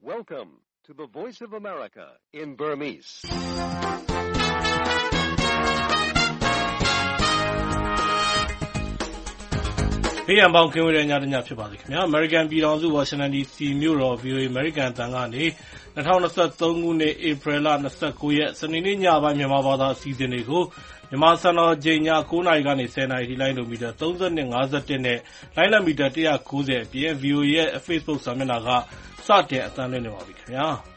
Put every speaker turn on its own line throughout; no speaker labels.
Welcome to the Voice of America in Burmese.
။ဘေးရန်ပေါင်းကင်းဝေးတဲ့ညတညဖြစ်ပါစေခင်ဗျာ။ American ပြည်ထောင်စု Washington DC မြို့တော် VOA American အသံကနေ2023ခုနှစ်ဧပြီလ29ရက်စနေနေ့ညပိုင်းမြန်မာဘာသာအစီအစဉ်တွေကိုမြန်မာစံတော်ချိန်ည9:00နာရီကနေ10:00နာရီထိလိုင်းလိုမီတာ32 51နဲ့လိုင်းလံမီတာ190အပြင် VOA ရဲ့ Facebook စာမျက်နှာကစတင်အသံလွှင့်နေပါပြီခင်ဗျာ။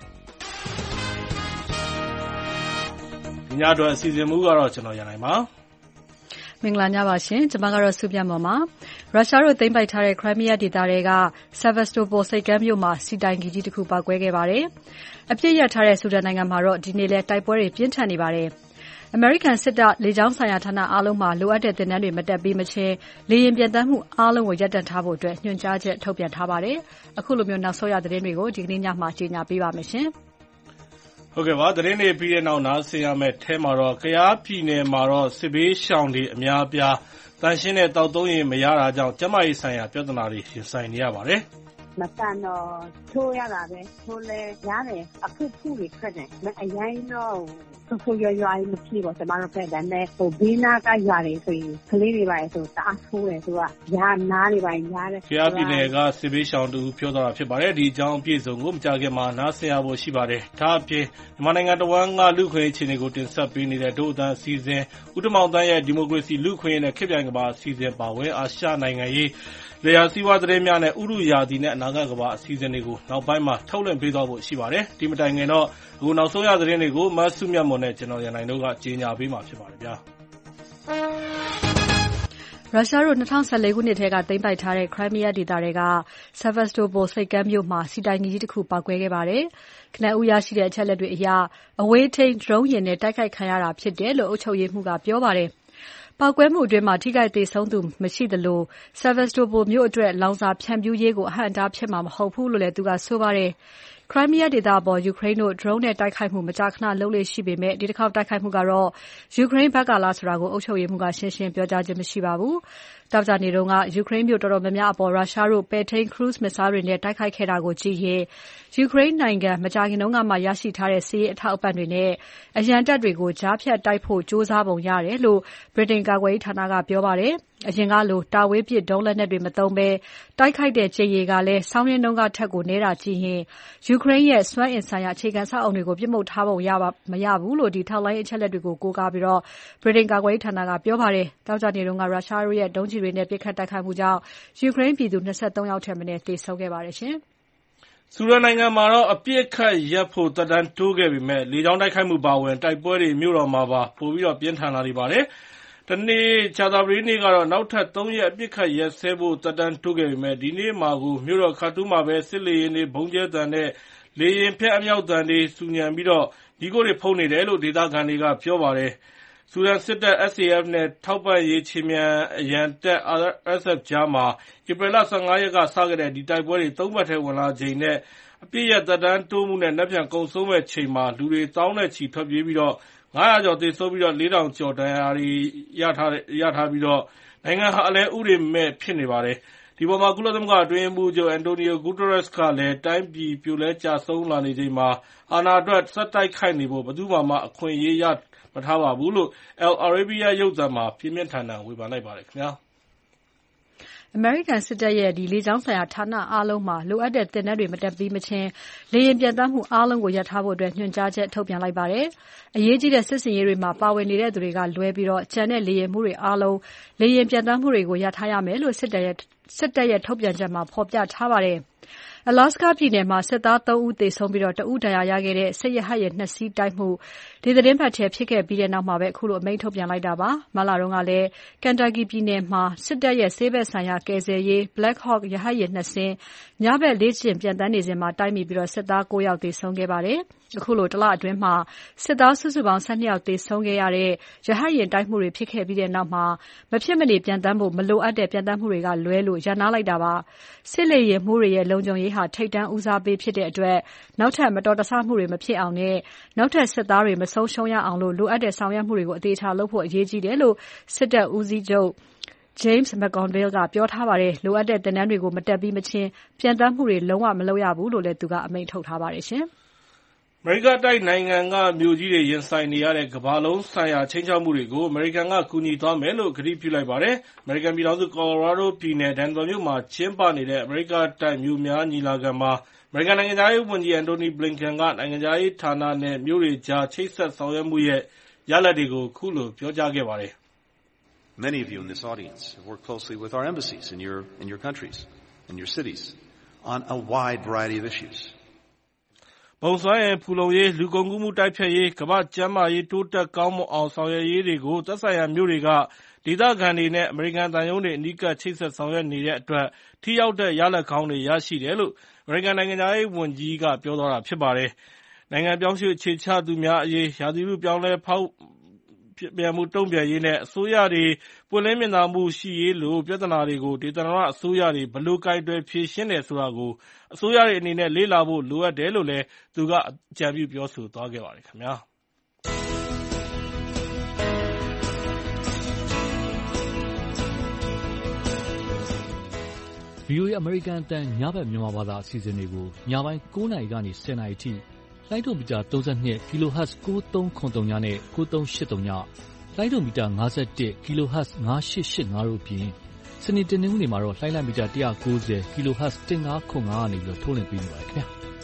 ဒီညအတွက်အစီအစဉ်မူကတော့ကျွန်တော်ရနိုင်ပါ
မင်္ဂလာညပါရှင်ကျွန်မကတော့စုပြတ်မော်ပါရုရှားတို့သိမ်းပိုက်ထားတဲ့ Crimea ဒေသတွေက Sevastopol စိတ်ကမ်းမြို့မှာစီတိုင်ကြီးတစ်ခုပောက်ကွဲခဲ့ပါတယ်အပြစ်ရထားတဲ့ဆူဒန်နိုင်ငံမှာတော့ဒီနေ့လဲတိုက်ပွဲတွေပြင်းထန်နေပါတယ်အမေရိကန်စစ်တပ်လေကြောင်းဆိုင်ရာဌာနအားလုံးမှာလိုအပ်တဲ့သင်တန်းတွေမတက်ပြီးမချင်းလေယာဉ်ပြန်တမ်းမှုအားလုံးကိုရပ်တန့်ထားဖို့အတွက်ညွှန်ကြားချက်ထုတ်ပြန်ထားပါတယ်အခုလိုမျိုးနောက်ဆုံးရသတင်းတွေကိုဒီကနေ့ညမှာကြေညာပေးပါမယ်ရှင်
ဟုတ်ကဲ့ပါသတင်းတွေပြီးတဲ့နောက်နားဆင်ရမယ့်အဲမှာတော့ကယားပြည်နယ်မှာတော့စစ်ဘေးရှောင်တွေအများအပြားတန်ရှင်းတဲ့တောက်သုံးရင်မရတာကြောင့်ကျန်းမာရေးဆိုင်ရာပြဿနာတွေရင်ဆိုင်နေရပါတယ်
မတန်တော့ချိုးရတာပဲချိုးလဲရတယ်အခုခုတွေခက်တယ်အရင်တော့ဆိုရွာမဖြစ်ပါကျွန်တော်တို့ပဲဒါနဲ့ဘေးနာကရွာတွေဆိုရင်ကလေးတွေပါဆိုတအားဆိုးတယ်သူကညာနားတွေပါညားတယ်
ကယားပြည်နယ်ကစစ်ဘေးရှောင်တူပြောသွားတာဖြစ်ပါတယ်ဒီအကြောင်းအပြည့်စုံကိုမကြခင်မှာနားဆင်ရဖို့ရှိပါတယ်ဒါအပြင်မြန်မာနိုင်ငံတော်ဝန်ကလူခွင့်အခြေအနေကိုတင်ဆက်ပေးနေတဲ့ဒို့အသံအစီအစဉ်ဦးတမောင်တန်းရဲ့ဒီမိုကရေစီလူခွင့်နဲ့ခေတ်ပြိုင်ကမ္ဘာအစီအစဉ်ပါဝင်အာရှနိုင်ငံရေးလေယာစီဝါသတင်းများနဲ့ဥရုယာဒီနဲ့အနာဂတ်ကမ္ဘာအစီအစဉ်တွေကိုနောက်ပိုင်းမှာထုတ်လွှင့်ပေးသွားဖို့ရှိပါတယ်ဒီမတိုင်ခင်တော့အခုနောက်ဆုံးရသတင်းတွေကိုမဆုမြတ်မွန်နဲ့ကျွန်တော်ရန်နိုင်တို့ကကြေညာပေးမှာဖြစ်ပါတယ်ဗျာ
ရုရှားတို့2014ခုနှစ်ထဲကသိမ်းပိုက်ထားတဲ့ Crimea ဒေသတွေက Sevastopol စိတ်ကမ်းမြို့မှာစီတိုင်ကြီးတစ်ခုပောက်ကွဲခဲ့ပါတယ်။ခဏဦးရရှိတဲ့အချက်လက်တွေအရအဝေးထိန်း drone ယာဉ်နဲ့တိုက်ခိုက်ခံရတာဖြစ်တယ်လို့အုပ်ချုပ်ရေးမှူးကပြောပါတယ်။ပောက်ကွဲမှုအတွင်းမှာထိခိုက်သေဆုံးသူမရှိသလို Sevastopol မြို့အတွက်လောင်စာဖြန့်ဖြူးရေးကိုအဟန့်အတားဖြစ်မှာမဟုတ်ဘူးလို့လည်းသူကဆိုပါတယ်။ Crimea ဒေသအပေါ် Ukraine တို့ drone နဲ့တိုက်ခိုက်မှုမကြာခဏလုပ်လေ့ရှိပေမဲ့ဒီတစ်ခေါက်တိုက်ခိုက်မှုကတော့ Ukraine ဘက်ကလားဆိုတာကိုအုပ်ချုပ်ရေးမှူးကရှင်းရှင်းပြောကြားခြင်းမရှိပါဘူး။တောက်ကြနေတုန်းက Ukraine မြို့တော်တော်များများအပေါ်ရုရှားတို့ပဲ့ထိန်း cruise missile တွေနဲ့တိုက်ခိုက်ခဲ့တာကိုကြည့်ရင် Ukraine နိုင်ငံမကြာခင်တုန်းကမှရရှိထားတဲ့စစ်ရေးအထောက်အပံ့တွေနဲ့အရန်တပ်တွေကိုကြားဖြတ်တိုက်ဖို့ကြိုးစားပုံရတယ်လို့ Britain ကာကွယ်ရေးဌာနကပြောပါတယ်။အရင်ကလိုတာဝေးပစ်ဒုံးလက်နက်တွေမသုံးဘဲတိုက်ခိုက်တဲ့ကြိမ်ရေကလည်းစောင်းရင်းတုန်းကထက်ကိုနဲတာကြည့်ရင် Ukraine ရဲ့စွမ်းအင်ဆိုင်ရာအခြေခံစောက်အုံတွေကိုပြစ်မှုတ်ထားပုံမရဘူးလို့ဒီထောက်လိုင်းအချက်လက်တွေကိုကိုးကားပြီးတော့ Britain ကာကွယ်ရေးဌာနကပြောပါတယ်။တောက်ကြနေတုန်းကရုရှားတို့ရဲ့ဒုံးကျည်တွေနဲ့ပစ်ခတ်တိုက်ခိုက်မှုကြောင့် Ukraine ပြည်သူ23ယောက်ထက်မနည်းသေဆုံးခဲ့ပါတယ်ရှင်
။ဆူဒန်နိုင်ငံမှာတော့အပြစ်ခတ်ရပ်ဖို့တပ်တန်းတိုးခဲ့ပေမဲ့လေကြောင်းတိုက်ခိုက်မှုပါဝင်တိုက်ပွဲတွေမြို့တော်မှာပါပိုပြီးတော့ပြင်းထန်လာနေပါတယ်။တနေ့ချာတာပရီနေ့ကတော့နောက်ထပ်3ရက်အပြစ်ခတ်ရက်စဲဖို့တပ်တန်းတိုးခဲ့ပေမဲ့ဒီနေ့မှာကိုမြို့တော်ခါတူးမှာပဲစစ်လေယာဉ်တွေဘုံကျဲတန်တဲ့လေယာဉ်ဖျက်အမြောက်တန်တွေစူညံပြီးတော့ဒီကိုတွေဖုံးနေတယ်လို့ဒေသခံတွေကပြောပါတယ်။ဆူဒန်စစ်တပ် SAF နဲ့ထောက်ပံ့ရေးချင်းမြန်အရန်တပ် RSF ကြားမှာဧပြီလ15ရက်ကစခဲ့တဲ့ဒီတိုက်ပွဲတွေ3ပတ်ထဲဝင်လာချိန်နဲ့အပြစ်ရတပ်တန်းတိုးမှုနဲ့လက်ပြန်ကုံဆုံးမဲ့ချိန်မှာလူတွေတောင်းနဲ့ချီထွက်ပြေးပြီးတော့900ကျော်သေဆုံးပြီးတော့4000ကျော်ဒဏ်ရာတွေရထားပြီးတော့နိုင်ငံဟာအလဲဥတွေမဲ့ဖြစ်နေပါတယ်ဒီပေါ်မှာကုလသမဂ္ဂအတွင်းရေးမှူးချုပ်အန်တိုနီယိုဂူတရက်စ်ကလည်းတိုင်းပြည်ပြိုလဲကျဆုံးလာနေချိန်မှာအာဏာအတွက်ဆက်တိုက်ခိုက်နေဖို့ဘယ်သူမှအခွင့်အရေးရမထားပါဘူးလို့ Al Arabiya ရုပ်သံမှာပြင်းပြင်းထန်ထန်ဝေဖန်လိုက်ပါတယ်ခင်ဗျာ
အမေရိကန်စစ်တပ်ရဲ့လေကြောင်းဆိုင်ရာဌာနအားလုံးမှာလိုအပ်တဲ့သင်တန်းတွေမတက်ပြီးမချင်းလေယာဉ်ပြန်တမ်းမှုအားလုံးကိုရပ်ထားဖို့အတွက်ညွှန်ကြားချက်ထုတ်ပြန်လိုက်ပါတယ်။အရေးကြီးတဲ့စစ်စင်ရေးတွေမှာပါဝင်နေတဲ့သူတွေကလွဲပြီးတော့ကျန်တဲ့လေယာဉ်မှုတွေအားလုံးလေယာဉ်ပြန်တမ်းမှုတွေကိုရပ်ထားရမယ်လို့စစ်တပ်ရဲ့ထုတ်ပြန်ချက်မှာဖော်ပြထားပါတယ်။ Alaska ပြည်နယ်မှာစစ်သား3ဦးသေဆုံးပြီးတော့2ဦးဒဏ်ရာရခဲ့တဲ့စစ်ရဟတ်ယာဉ်2စီးတိုက်မှုဒီသတင်းပတ်ထဲဖြစ်ခဲ့ပြီးတဲ့နောက်မှာပဲအခုလိုအမိန့်ထုတ်ပြန်လိုက်တာပါ။မလာတော့ကလည်း Kentucky ပြည်နယ်မှာစစ်တပ်ရဲ့ဆေးဘက်ဆိုင်ရာကယ်ဆယ်ရေး Black Hawk ရဟတ်ယာဉ်2စင်းညဘက်လေ့ကျင့်ပြန်တမ်းနေစဉ်မှာတိုက်မိပြီးတော့စစ်သား9ယောက်သေဆုံးခဲ့ပါတယ်။အခုလိုတလအတွင်းမှာစစ်သားစုစုပေါင်း12ယောက်သေဆုံးခဲ့ရတဲ့ရဟတ်ယာဉ်တိုက်မှုတွေဖြစ်ခဲ့ပြီးတဲ့နောက်မှာမဖြစ်မနေပြန်တမ်းဖို့မလိုအပ်တဲ့ပြန်တမ်းမှုတွေကလွဲလို့ရန်နာလိုက်တာပါ။စစ်လေယာဉ်မှုတွေရဲ့လုံခြုံရေးဟာထိပ်တန်းဦးစားပေးဖြစ်တဲ့အတွက်နောက်ထပ်မတော်တဆမှုတွေမဖြစ်အောင်နဲ့နောက်ထပ်စစ်သားတွေမဆုံးရှုံးရအောင်လို့လိုအပ်တဲ့ဆောင်ရွက်မှုတွေကိုအသေးချာလုပ်ဖို့အရေးကြီးတယ်လို့စစ်တပ်ဦးစီးချုပ် James McGonigal ကပြောထားပါတယ်။လိုအပ်တဲ့သင်တန်းတွေကိုမတက်ပြီးမချင်းပြန်တမ်းမှုတွေလုံးဝမလုပ်ရဘူးလို့လည်းသူကအမိန့်ထုတ်ထားပါတယ်ရှင်။
အမေရိကတိုက်နိုင်ငံကမြို့ကြီးတွေရင်ဆိုင်နေရတဲ့ကမ္ဘာလုံးဆိုင်ရာခြိမ်းခြောက်မှုတွေကိုအမေရိကန်ကကူညီသွားမယ်လို့ကတိပြုလိုက်ပါတယ်။အမေရိကန်ပြည်ထောင်စု Colorado ပြည်နယ် Denver မြို့မှာကျင်းပနေတဲ့အမေရိကတိုက်မြို့များညီလာခံမှာအမေရိကန်နိုင်ငံခြားရေးဝန်ကြီး Antony Blinken ကနိုင်ငံခြားရေးဌာနနဲ့မြို့တွေကြားချိတ်ဆက်ဆောင်ရွက်မှုရဲ့ရလဒ်တွေကိုခုလိုပြောကြားခဲ့ပါတယ်။
Many of you in this audience have worked closely with our embassies in your countries, in your cities, on a wide variety of issues.
ပုံစွမ်းရည်ဖူလုံရေးလူကုန်ကူးမှုတိုက်ဖျက်ရေးကမ္ဘာ့ကျန်းမာရေးတိုးတက်ကောင်းမွန်အောင်ဆောင်ရွက်ရေးတွေကိုသက်ဆိုင်ရာမြို့တွေကဒေသခံတွေနဲ့အမေရိကန်သံရုံးတွေအနီးကပ်ချိတ်ဆက်ဆောင်ရွက်နေတဲ့အတွက်ထိရောက်တဲ့ရလဒ်ကောင်းတွေရရှိတယ်လို့အမေရိကန်နိုင်ငံသားရေးဝန်ကြီးကပြောသွားတာဖြစ်ပါတယ်။နိုင်ငံပြောင်းရွှေ့အခြေချသူများအရေးရာသီဥတုပြောင်းလဲဖောက်ပြန်မှုတုံ့ပြန်ရေးနဲ့အစိုးရတွေပွင့်လင်းမြင်သာမှုရှိရေးလိုပြဿနာတွေကိုဒေသနာအစိုးရတွေဘယ်လိုကိုင်တွယ်ဖြေရှင်းတယ်ဆိုတာကိုအစိုးရတွေအနေနဲ့လေ့လာဖို့လိုအပ်တယ်လို့လည်းသူကအကြံပြုပြောဆိုသွားခဲ့ပါတယ်ခင်ဗျာ။
VOA အမေရိကန်အသံညဘက်မြန်မာဘာသာအစီအစဉ်တွေကိုညပိုင်း9:00 နာရီကနေ 10:00 နာရီအထိလိုင်းဒိုမီတာ32 kHz 9303နဲ့ 9383ညလိုင်းဒိုမီတာ51 kHz 9885တို့အပြင်စနေတနင်္ဂနွေမှာတော့လိုင်းမီတာ190 kHz 1505ကနေပြီးထုတ်လွှင့်ပေးနေပါတယ်ခင်ဗျာ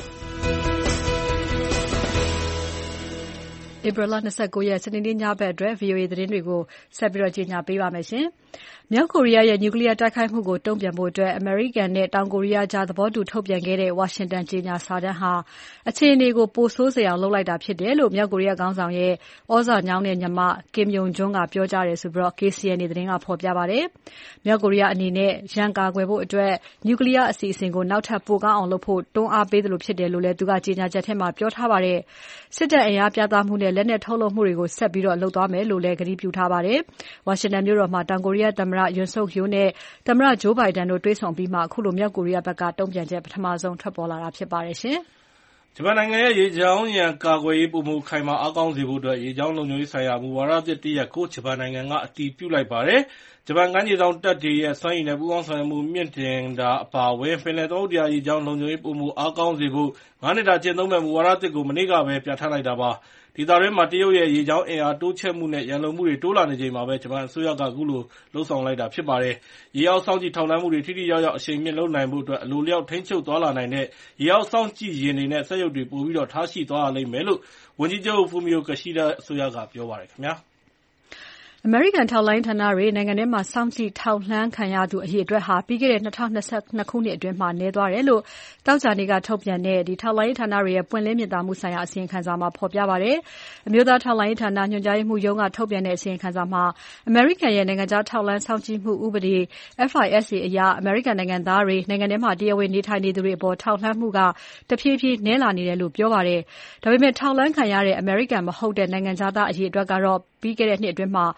ဧပြီလ29ရက်စနေနေ့ညဘက်အတွက် VOA သတင်းတွေကိုဆက်ပြီးကြေညာပေးပါမယ်ရှင်။မြောက်ကိုရီးယားရဲ့နျူကလ িয়ার တိုက်ခိုက်မှုကိုတုံ့ပြန်ဖို့အတွက်အမေရိကန်နဲ့တောင်ကိုရီးယားကြားသဘောတူထုတ်ပြန်ခဲ့တဲ့ဝါရှင်တန်ကြေညာစာတမ်းဟာအခြေအနေကိုပိုဆိုးစေအောင်လုပ်လိုက်တာဖြစ်တယ်လို့မြောက်ကိုရီးယားခေါင်းဆောင်ရဲ့ဩဇာညောင်းတဲ့ညီမ Kim Yong Jong ကပြောကြားတယ်ဆိုပြီး KCNA သတင်းကဖော်ပြပါတယ်။မြောက်ကိုရီးယားအနေနဲ့ရန်ကာကွယ်ဖို့အတွက်နျူကလ িয়ার အစီအစဉ်ကိုနောက်ထပ်ပိုကောင်းအောင်လုပ်ဖို့တွန်းအားပေးသလိုဖြစ်တယ်လို့လည်းသူကကြေညာချက်ထဲမှာပြောထားပါတယ်။စစ်တပ်အင်အားပြသမှုနဲ့လက်နက်ထုတ်လုပ်မှုတွေကိုဆက်ပြီးလုပ်သွားမယ်လို့လည်းကတိပြုထားပါတယ်။ဝါရှင်တန်မြို့တော်မှာတောင်ကိုရီးယားသမ္မတYoon Suk Yeol နဲ့သမ္မတJoe Biden တို့တွေ့ဆုံပြီးမှအခုလိုမြောက်ကိုရီးယားဘက်ကတုံ့ပြန်ချက်ပထမဆုံးထွက်ပေါ်လာတာဖြစ်ပါတယ်ရှင်
။ဂျပန်နိုင်ငံရဲ့ရေကြောင်းရန်ကာကွယ်ရေးပုံမှုခိုင်မာအားကောင်းစေဖို့အတွက်ရေကြောင်းလုံခြုံရေးဆိုင်ရာမူဝါဒသစ်တစ်ရပ်ကိုဂျပန်နိုင်ငံကအတည်ပြုလိုက်ပါတယ်။ဂျပန်ကမ်းခြေစောင့်တပ်တွေရဲ့စွမ်းရည်နဲ့ပူးပေါင်းဆောင်ရွက်မှုမြင့်တင်တာအပါအဝင်ပင်လယ်သမုဒ္ဒရာရေကြောင်းလုံခြုံရေးပုံမှုအားကောင်းစေဖို့9 နှစ်တာကျင့်သုံးမဲ့မူဝါဒသစ်ကိုမနေ့ကပဲပြဋ္ဌာန်းလိုက်တာပါ။ဒေသတွင်းမှာတရုတ်ရဲ့ရေကြောင်းအင်အားတိုးချဲ့မှုနဲ့ရန်လိုမှုတွေတိုးလာနေချိန်မှာပဲဂျပန်အစိုးရကအခုလိုလှုံ့ဆော်လိုက်တာဖြစ်ပါတယ်။ရေအောက်စောင့်ကြည့်ထောက်လှမ်းမှုတွေထိထိရောက်ရောက်အရှိန်မြင့်လုပ်နိုင်ဖို့အတွက်အလိုလျောက်ထိန်းချုပ်သွားလာနိုင်တဲ့ရေအောက်စောင့်ကြည့်ယာဉ်တွေနဲ့စက်ရုပ်တွေပိုပြီးထားရှိသွားရလိမ့်မယ်လို့ဝန်ကြီးချုပ် Fumio Kishida အစိုးရကပြောပါတယ်ခင်ဗျာ။
အမေရိကန်ထောက်လှမ်းဌာနတွေနိုင်ငံထဲမှာစောင့်ကြည့်ထောက်လှမ်းခံရသူအရေအတွက်ဟာပြီးခဲ့တဲ့2022ခုနှစ်အတွင်းမှာနည်းသွားတယ်လို့တောက်ကြနေကထုတ်ပြန်တဲ့ထောက်လှမ်းရေးဌာနတွေရဲ့ပွင့်လင်းမြင်သာမှုဆိုင်ရာအစီရင်ခံစာမှာဖော်ပြပါတယ်။အမျိုးသားထောက်လှမ်းရေးဌာနညွှန်ကြားရေးမှူးရုံးကထုတ်ပြန်တဲ့အစီရင်ခံစာမှာအမေရိကန်ရဲ့နိုင်ငံခြားထောက်လှမ်းစောင့်ကြည့်မှုဥပဒေ FISA အရအမေရိကန်နိုင်ငံသားတွေနိုင်ငံထဲမှာတရားဝင်နေထိုင်နေသူတွေအပေါ်ထောက်လှမ်းမှုကတဖြည်းဖြည်းနည်းလာနေတယ်လို့ပြောပါတယ်။ဒါပေမဲ့ထောက်လှမ်းခံရတဲ့အမေရိကန်မဟုတ်တဲ့နိုင်ငံခြားသားအရေအတွက်ကတော့ပြီးခဲ့တဲ့နှစ်အတွင်းမှာ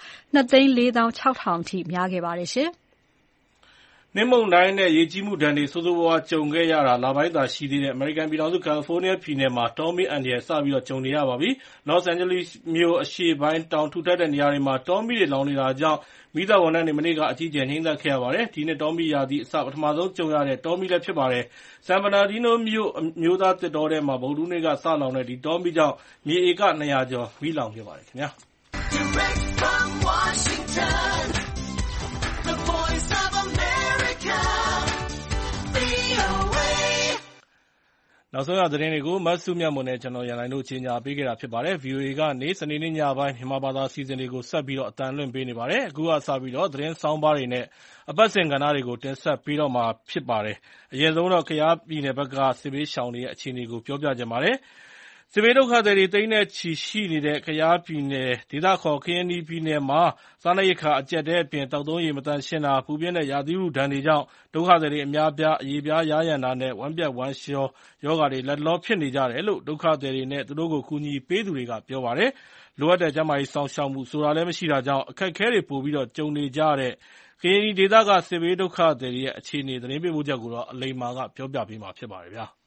2,460,000 အထိများခဲ့ပါတယ်ရှင်
။နှင်းမုန်တိုင်းနဲ့ရေကြီးမှုဒဏ်တွေဆိုးဆိုးဝါးဝါးကြုံခဲ့ရတာလပိုင်းသာရှိသေးတဲ့အမေရိကန်ပြည်ထောင်စုကယ်လီဖိုးနီးယားပြည်နယ်မှာတောမီးအန္တရာယ်စပြီးကြုံနေရပါပြီ။ Los Angeles မြို့အရှေ့ပိုင်းတောင်ထူထပ်တဲ့နေရာတွေမှာတောမီးတွေလောင်နေတာကြောင့်မီးသတ်ဝန်ထမ်းတွေမနေ့ကအကြီးအကျယ်ငြှိမ်းသတ်ခဲ့ရပါတယ်။ဒီနှစ်တောမီးရာသီအစပထမဆုံးကြုံရတဲ့တောမီးလည်းဖြစ်ပါတယ်။ San Bernardino မြို့အမျိုးသားသစ်တောထဲမှာဗုဒ္ဓဟူးနေ့ကစလောင်တဲ့ဒီတောမီးကြောင့်မြေဧက200ကျော်မီးလောင်ခဲ့ပါတယ်ခင်ဗျာ။
Direct from Washington, the voice of America, VOA.
နောက်ဆုံးရသတင်းတွေကိုမဆုမြတ်မွန်နဲ့ကျွန်တော်ရန်နိုင်တို့ကြီးညာပေးခဲ့တာဖြစ်ပါတယ်။ VOA ကနေစနေနေ့ညပိုင်းမြန်မာဘာသာအစီအစဉ်တွေကိုဆက်ပြီးအသံလွှင့်ပေးနေပါတယ်။အခုကစပြီးသတင်းဆောင်းပါးတွေနဲ့အပတ်စဉ်ကဏ္ဍတွေကိုတင်ဆက်ပေးတော့မှာဖြစ်ပါတယ်။အရင်ဆုံးတော့ကယားပြည်နယ်ဘက်ကစစ်ဘေးရှောင်တွေရဲ့အခြေအနေကိုပြောပြကြပါမယ်။စစ်ဘေးဒုက္ခသည်တွေသိန်းနဲ့ချီရှိနေတဲ့ကယားပြည်နယ်ဒေသခေါ်ကရင်နီပြည်နယ်မှာစားနပ်ရိက္ခာအကျပ်တဲအပြင်တောက်သုံးရေမသန့်ရှင်းတာပူပြင်းတဲ့ရာသီဥတုဒဏ်တွေကြောင့်ဒုက္ခသည်တွေအများအပြားအရေပြားယားယံတာနဲ့ဝမ်းပြက်ဝမ်းလျှောရောဂါတွေလက်တလောဖြစ်နေကြတယ်လို့ဒုက္ခသည်တွေနဲ့သူတို့ကိုကူညီပေးသူတွေကပြောပါတယ်။လိုအပ်တဲ့ကျန်းမာရေးစောင့်ရှောက်မှုဆိုတာလည်းမရှိတာကြောင့်အခက်အခဲတွေပိုပြီးကြုံနေကြရတဲ့ကရင်နီဒေသကစစ်ဘေးဒုက္ခသည်တွေရဲ့အခြေအနေသတင်းပေးပို့ချက်ကိုအလိမ္မာကပြောပြပေးမှာဖြစ်ပါတယ်ဗျာ။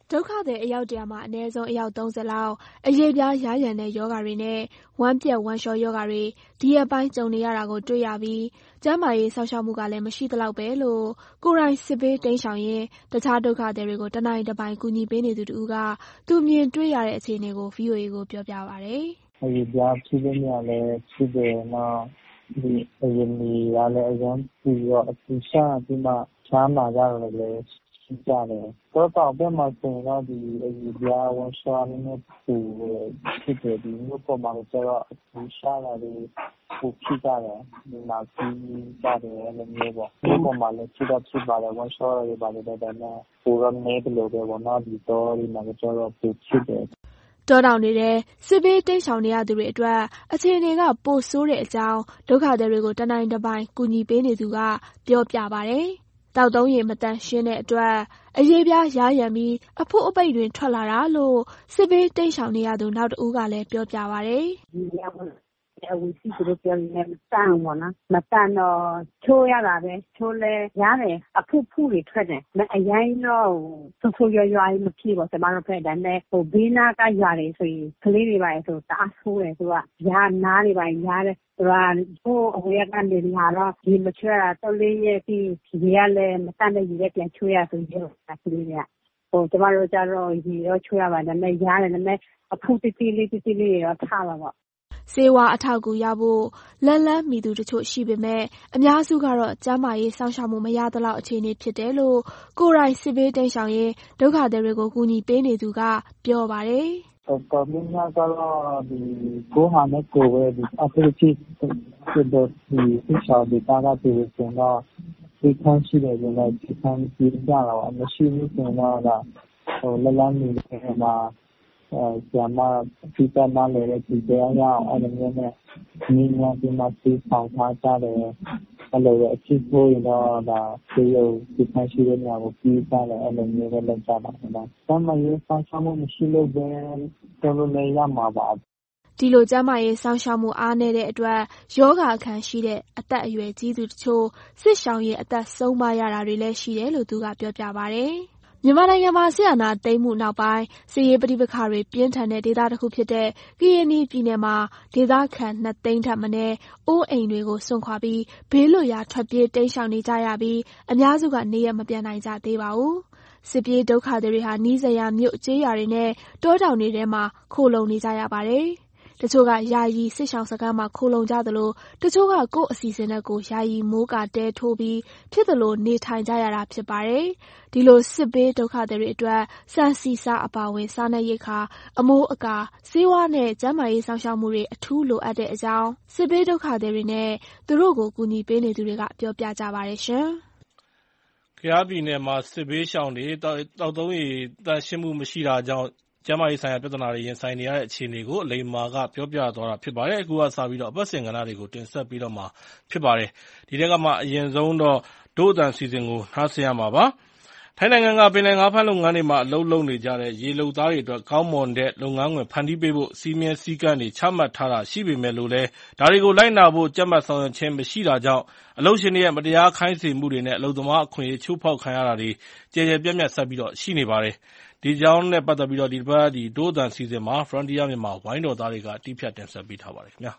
ဒုက္ခသည်အယောက်100မှာအနည်းဆုံးအယောက်30လောက်အရေးပြားယားယံတဲ့ရောဂါတွေနဲ့ဝမ်းပြက်ဝမ်းလျှောရောဂါတွေဒီရက်ပိုင်းကြုံနေရတာကိုတွေ့ရပြီးကျန်းမာရေးစောင့်ရှောက်မှုကလည်းမရှိသလောက်ပဲလို့ကိုယ်တိုင်စစ်ဘေးတိမ်းရှောင်ရင်းတခြားဒုက္ခသည်တွေကိုတနိုင်တပိုင်ကူညီပေးနေသူတူကသူမြင်တွေ့ရတဲ့အခြေအနေကို VOA ကိုပြောပြပါဗျ။
အရေးပြားဖြစ်တဲ့နေရာလည်းဖြစ်တယ်နော်ဒီအရင်ကလည်းအရင်ပြီးတော့အကူရှာပြီးမှချမ်းသာကြတယ်လည်းရှိကြတယ်တော့တော့ဘယ်မှာဆိုတော့ဒီအရေးပြားဝန်ဆောင်နေပူဖြစ်တယ်ဒီမျိုးပေါ်မှာကျတော့အကူရှာလာတယ်ပူဖြစ်ကြတယ်ဒီမှာပြီးကြတယ်လည်းမျိုးပေါ့ဒီပေါ်မှာလည်းဖြစ်တော့ဖြစ်ပါတယ်ဝန်ဆောင်ရပါတယ်ဒါပေမဲ့ပူရနေတယ်လို့ပဲပေါ့နော်ဒီတော့ဒီမှာကျတော့ပူဖြစ်တယ်
တောတောင်နေတဲ့စစ်ဘေးတိမ်းရှောင်နေရသူတွေအတွက်အခြေအနေကပိုဆိုးတဲ့အကြောင်းဒုက္ခသည်တွေကိုတနိုင်တပိုင်ကူညီပေးနေသူကပြောပြပါတယ်။တောက်သုံးရေမတန်ရှင်းတဲ့အတွက်အရေးပြားယားယံပြီးအဖို့အပိတ်တွင်ထွက်လာတာလို့စစ်ဘေးတိမ်းရှောင်နေရသူနောက်တဦးကလည်းပြောပြပါတယ်
။ဝီစီတို့ပြောနေတန်ဝနာမတန်တော့ချိုးရတာပဲချိုးလဲရတယ်အဖုတွေထွက်တယ်အရင်တော့ဆူရွာမဖြစ်ပါကျွန်တော်ဖက်တယ်နဲ့ဘေးနာကရွာတွေဆိုရင်ကလေးတွေပါဆိုတအားဆိုးတယ်သူကယာနားတွေပါရတယ်သူကဟိုအဝေးကနေလာတော့ဒီမချွဲတာတော့လေးရဲ့ပြီးဒီကလည်းမတန်တဲ့ကြီးလည်းပြန်ချွေးရဆိုရင်ကလေးတွေကကျွန်တော်တို့ကြတော့ဒီတော့ချွေးရပါတယ်နဲ့ရတယ်နဲ့အဖုတိလေးတော့ထားပါပေါ့
ဆေးဝါးအထောက်အကူရဖို့လန်းမိသူတချို့ရှိပေမဲ့အများစုကတော့ကျန်းမာရေးစောင့်ရှောက်မှုမရသလောက်အခြေအနေဖြစ်တယ်လို့ကိုယ်တိုင်စစ်ဘေးတိမ်းရှောင်ရင်ဒုက္ခသည်တွေကိုကူညီပေးနေသူကပြောပါတယ်
။တော်များများကတော့ဒီကိုဟာနဲ့ကိုပဲဒီအခုဖြစ်တဲ့ဒီရှောင်းဒီတာကဒီဆိုတော့ဒီခံရှိတယ်ကျွန်တော်ဒီခံပြီးကြတာပါမရှိဘူးဆိုတော့လန်းမိတယ်မှာကျမဒီကနားလည်းဒီတရားရအောင်အဲ့လိုမျိုးနဲ့ညီညာဒီမှာစီဆောင်ထားကြတယ်အဲ့လိုအဖြစ်ကိုတော့ဒါသေရုပ်ဒီခံရှိတဲ့နေရာကိုပြီးကြတယ်အဲ့လိုမျိုးပဲလုပ်ကြတာနော်။ကျမရေးဆောင်ရှောက်မှုမရှိလို့ပဲတော်တော်လေးရမှာပါ
ဒီလိုကျန်းမာရေးစောင့်ရှောက်မှုအားနည်းတဲ့အတွက်ယောဂအခမ်းရှိတဲ့အသက်အရွယ်ကြီးသူတချို့စစ်ရှောင်ရင်အသက်ဆုံးပါရတာတွေလည်းရှိတယ်လို့သူကပြောပြပါတယ်မြန်မာနိုင်ငံမှာစစ်အာဏာသိမ်းမှုနောက်ပိုင်းစစ်ရေးပဋိပက္ခတွေပြင်းထန်တဲ့ဒေသတစ်ခုဖြစ်တဲ့ကရင်ပြည်နယ်မှာဒေသခံ2 သိန်းထက်မနည်းအိုးအိမ်တွေကိုစွန့်ခွာပြီးဘေးလွတ်ရာထွက်ပြေးတိမ်းရှောင်နေကြရပြီးအများစုကနေရမပြန်နိုင်ကြသေးပါဘူး။စစ်ပြေးဒုက္ခသည်တွေဟာနီးစပ်ရာမြို့ကျေးရွာတွေနဲ့တောတောင်တွေထဲမှာခိုလုံနေကြရပါတယ်။တချို့ကယာယီစစ်ရှောင်စခန်းမှာခိုလုံကြသလိုတချို့ကကိုယ့်အစီအစဉ်နဲ့ကိုယာယီမိုးကာတဲထိုးပြီးဖြစ်သလိုနေထိုင်ကြရတာဖြစ်ပါတယ်။ဒီလိုစစ်ဘေးဒုက္ခသည်တွေအတွက်စံစီစားအပါဝင်စားနပ်ရိက္ခာအမိုးအကာဆေးဝါးနဲ့ကျန်းမာရေးစောင့်ရှောက်မှုတွေအထူးလိုအပ်တဲ့အကြောင်းစစ်ဘေးဒုက္ခသည်တွေနဲ့သူတို့ကိုကူညီပေးနေသူတွေကပြောပြကြပါတယ်ရှင်
။ကယားပြည်နယ်မှာစစ်ဘေးရှောင်တွေတောက်သုံးရေတန်ရှင်းမှုမရှိတာကြောင့်ကျန်းမာရေးဆိုင်ရာပြဿနာတွေရင်ဆိုင်နေရတဲ့အခြေအနေကိုအလိမ္မာကပြောပြသွားတာဖြစ်ပါတယ်။အခုကစပြီးတော့အပတ်စဉ်ကဏ္ဍတွေကိုတင်ဆက်ပြီးတော့မှာဖြစ်ပါတယ်။ဒီထဲကမှအရင်ဆုံးတော့ဒို့အတန်စီစဉ်ကိုနားဆင်ရမှာပါ။ထိုင်းနိုင်ငံကပင်လယ်ငါးဖမ်းလုပ်ငန်းတွေမှာအလုပ်လုပ်နေကြတဲ့ရေလုပ်သားတွေအတွက်ကောင်းမွန်တဲ့လုပ်ငန်းခွင်ဖန်တီးပေးဖို့စီမံစည်းကမ်းတွေချမှတ်ထားတာရှိပေမဲ့လို့လည်းဒါတွေကိုလိုက်နာဖို့ကြက်မှတ်ဆောင်ရွက်ခြင်းမရှိတာကြောင့်အလုပ်ရှင်တွေရဲ့မတရားခိုင်းစေမှုတွေနဲ့အလုပ်သမားအခွင့်အရေးချိုးဖောက်ခံရတာတွေကျယ်ကျယ်ပြန့်ပြန့်ဆက်ပြီးတော့ရှိနေပါတယ်။ဒီကြောင်းနဲ့ပတ်သက်ပြီးတော့ဒီတစ်ပတ်ဒို့အတန်စီစဉ်မှာ Frontier မြန်မာဝိုင်းတော်သားတွေကတီးဖြတ်တင်ဆက်ပေးထားပါတယ်ခင်ဗျာ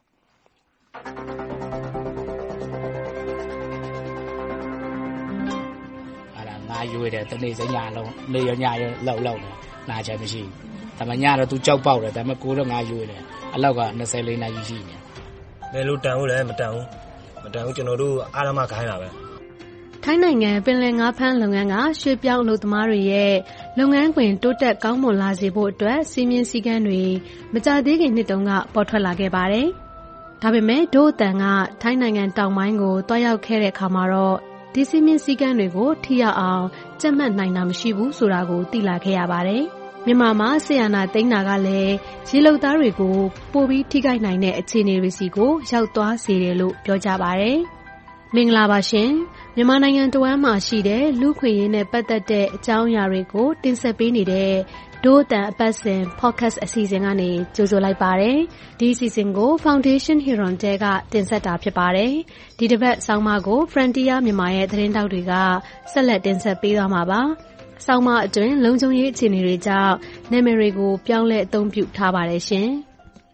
ငါရွေးတယ်တနေ့စညလုံးနေရညရလောက်လောက်တယ်နာချင်မရှိဒါမှညတော့သူကြောက်ပေါက်တယ်ဒါမှကိုတော့ငါရွေးတယ်အလောက်က24နာရီရှိနေ
တယ်လို့တန်ဟုတ်လဲမတန်ဘူးကျွန်တော်တို့အားရမခိုင်းတာပဲ
ထိုင်းနိုင်ငံပင်လယ်ငါးဖမ်းလုပ်ငန်းကရွှေပြောင်းအလုပ်သမားတွေရဲ့လုပ်ငန်းခွင်တိုးတက်ကောင်းမွန်လာစေဖို့အတွက်စီမံစည်းကမ်းတွေမကြာသေးခင်နှစ်တုန်းကပေါ်ထွက်လာခဲ့ပါတယ်။ဒါပေမဲ့ဒို့အတန်ကထိုင်းနိုင်ငံတောင်ပိုင်းကိုတွားရောက်ခဲ့တဲ့အခါမှာတော့ဒီစီမံစည်းကမ်းတွေကိုထိရောက်အောင်ကြက်မှတ်နိုင်တာမရှိဘူးဆိုတာကိုသိလာခဲ့ရပါတယ်။မြန်မာမှာဆီယနာသိန်းနာကလည်းရေလုပ်သားတွေကိုပိုပြီးထိခိုက်နိုင်တဲ့အခြေအနေတွေစီကိုရောက်သွားစေတယ်လို့ပြောကြပါတယ်။မင်္ဂလာပါရှင်မြန်မာနိုင်ငံတဝမ်းမှာရှိတဲ့လူခွင့်ရေးနဲ့ပတ်သက်တဲ့အကြောင်းအရာတွေကိုတင်ဆက်ပေးနေတဲ့ဒို့အတန်အပတ်စဉ် podcast အစီအစဉ်ကနေကြိုဆိုလိုက်ပါတယ်ဒီအစီအစဉ်ကို Foundation Huron တဲကတင်ဆက်တာဖြစ်ပါတယ်ဒီတစ်ပတ်ဆောင်းပါးကို Frontier မြန်မာရဲ့သတင်းတောက်တွေကဆက်လက်တင်ဆက်ပေးသွားမှာပါဆောင်းပါးအတွင်းလုံခြုံရေးအခြေအနေတွေကြောင့်နာမည်တွေကိုပြောင်းလဲအသုံးပြုထားပါတယ်ရှင်။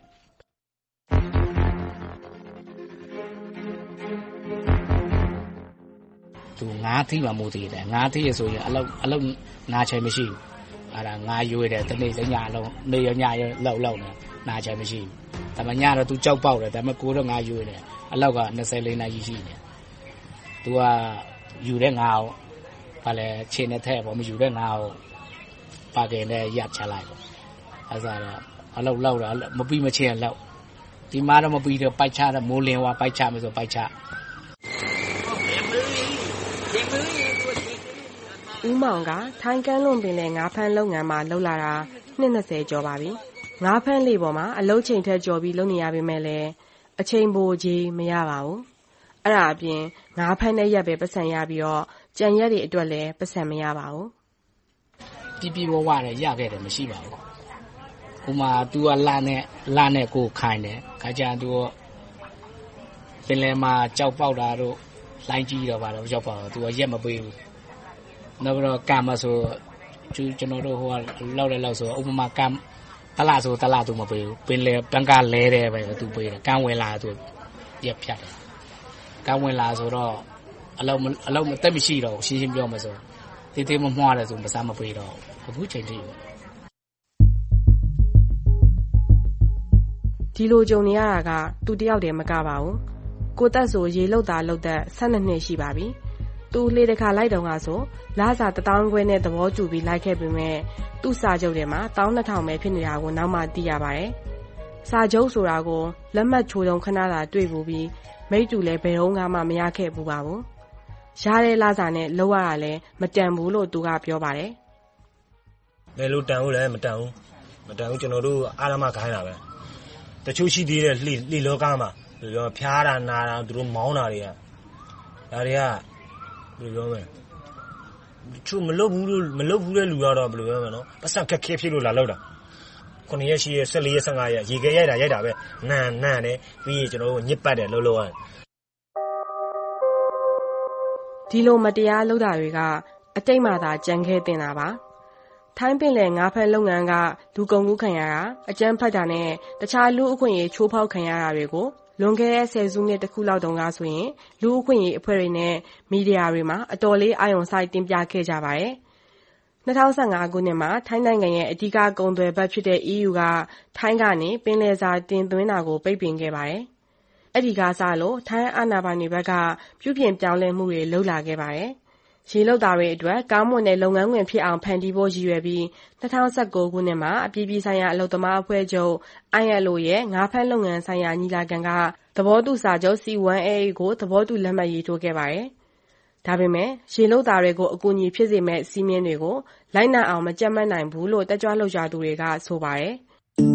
သူငါးသီးမှမိုးသေးတယ်ငါးသီးရဆိုရင်အလောက်နာချင်မရှိဘူးအဲ့ဒါငါးရွေးတယ်တနေ့ညလုံးနေရညရလောက်နေနာချင်မရှိဘူးဒါမှညတော့သူကြောက်ပေါက်တယ်ဒါမှကိုတော့ငါးရွေးတယ်အလောက်က24နာရီရှိနေသူကယူတဲ့ငါ့ကိုဘာလဲခြေနဲ့ထည့်ပေါ့မယူတဲ့ငါ့ကိုပါကင်နဲ့ရပ်ချလိုက်ပေါ့အဲ့ဒါတော့အလောက်လောက်တာမပြီးမချင်းလောက်ဒီမှာတော့မပြီးတော့ပိုက်ချတော့မိုးလင်းဝါပိုက်ချမယ်ဆိုပိုက်ချ
ဦးမောင်ကထိုင်းကမ်းလွန်ပင်လယ်ငါးဖမ်းလုပ်ငန်းမှာလှုပ်လာတာနှစ်20ကျော်ပါပြီငါးဖမ်းလေးပေါ်မှာအလုပ်ချိန်ထက်ကျော်ပြီးလုပ်နေရပေမဲ့လည်းအချိန်ပိုကြီးမရပါဘူးအဲ့ဒါအပြင်ငါးဖမ်းတဲ့ရက်ပဲပတ်စံရပြီးတော့ကြံရက်တွေအတွက်လည်းပတ်စံမရပါဘူး
ပြဝဝနဲ့ရခဲ့တယ်မရှိပါဘူးဟိုမှာ तू ကလာနဲ့ကိုခိုင်းတယ်ခါကျ तू ပင်လယ်မှာကြောက်ပေါက်တာတို့လိုင်းကြီးတော့ပါတော့ကြောက်ပေါက်တော့ तू ကရက်မပေးဘူးနောက်ပြီးတော့ကံမဆိုကျွန်တော်တို့ဟိုကလောက်တဲ့လောက်ဆိုဥပမာကံတလားဆိုတလား तू မပေးဘူးပင်လယ်ပန်းကားလဲတယ်ပဲ तू ပေးတယ်ကံဝင်လာ तू ရက်ဖြတ်တယ်ကံဝင်လာဆိုတော့အလုံးမတက်မရှိတော့ရှင်းပြောမှဆိုတေးမမွှားတယ်ဆိုမစားမပေးတော့အခုချိန်ထိ
ဒီလိုကြုံနေရတာကသူတယောက်တည်းမကပါဘူးကိုတက်ဆိုရေလုတ်တာလုတ်သက်12နှစ်ရှိပါပြီသူလေတခါလိုက်တုန်းကဆိုလစာ1000ခွဲနဲ့သဘောတူပြီးလိုက်ခဲ့ပေမဲ့သူ့စာချုပ်ထဲမှာ12000ပဲဖြစ်နေတာကိုနောက်မှသိရပါတယ်စာချုပ်ဆိုတာကိုလက်မှတ်ချိုးတုံခဏသာတွေ့ဘူးပြီးမိတ်တူလည်းဘယ်တော့မှမရခဲ့ဘူးပါဘူးရတဲ့လစာနဲ့လောက်ရတာလည်းမတန်ဘူးလို့သူကပြောပါတယ်
ဘယ်လိုတန်ဘူးလဲမတန်ဘူးကျွန်တော်တို့အားလုံးမခိုင်းတာပဲတချို့ရှိသေးတယ်လှလောကမှာဘယ်လိုဖျားတာနာတာသူတို့မောင်းတာတွေကဒါတွေကဘယ်လိုပြောမလဲသူမလုပ်ဘူးတဲ့လူကတော့ဘယ်လိုပြောမလဲနော်ပတ်စံခက်ခဲဖြစ်လို့လာလောက်တာ9ရက်ရှိရ14ရက်15ရက်ရေခဲရိုက်တာပဲနန်တယ်ပြီးရင်ကျွန်တော်တို့ညစ်ပတ်တယ်လှုပ်ရတယ်
ဒီလိုမတရားလုပ်တာတွေကအတိတ်မှသာကြံခဲ့တင်တာပါထိုင်းပင်လယ်ငါးဖမ်းလုပ်ငန်းကလူကုန်ကူးခံရတာအကြမ်းဖက်တာနဲ့တခြားလူအခွင့်အရေးချိုးဖောက်ခံရတာတွေကိုလွန်ခဲ့တဲ့10စုနှစ်တခုလောက်တုန်းကဆိုရင်လူအခွင့်အရေးအဖွဲ့တွေနဲ့မီဒီယာတွေမှာအတော်လေးအာရုံစိုက်တင်ပြခဲ့ကြပါတယ်2015ခုနှစ်မှာထိုင်းနိုင်ငံရဲ့အဓိကကုန်သွယ်ဘက်ဖြစ်တဲ့ EU ကထိုင်းကနေပင်လယ်စာတင်သွင်းတာကိုပိတ်ပင်ခဲ့ပါတယ်အဲ့ဒီကစားလို့ထိုင်းအာဏာပိုင်တွေဘက်ကပြုပြင်ပြောင်းလဲမှုတွေလုပ်လာခဲ့ပါတယ်ရေလုပ်သားတွေအတွက်ကောင်းမွန်တဲ့လုပ်ငန်းခွင်ဖြစ်အောင်ဖန်တီးဖို့ရည်ရွယ်ပြီး2019ခုနှစ်မှာအပြည်ပြည်ဆိုင်ရာအလုပ်သမားအဖွဲ့ချုပ် ILO ရဲ့ငါးဖမ်းလုပ်ငန်းဆိုင်ရာညီလာခံကသဘောတူစာချုပ် C1AA ကိုသဘောတူလက်မှတ်ရေးထိုးခဲ့ပါတယ်။ဒါပေမဲ့ရေလုပ်သားတွေကိုအကူအညီဖြစ်စေမဲ့စီးမင်းတွေကိုလိုက်နာအောင်မကြက်မတ်နိုင်ဘူးလို့တက်ကြွလှုပ်ရှားသူတွေကဆိုပါတယ်။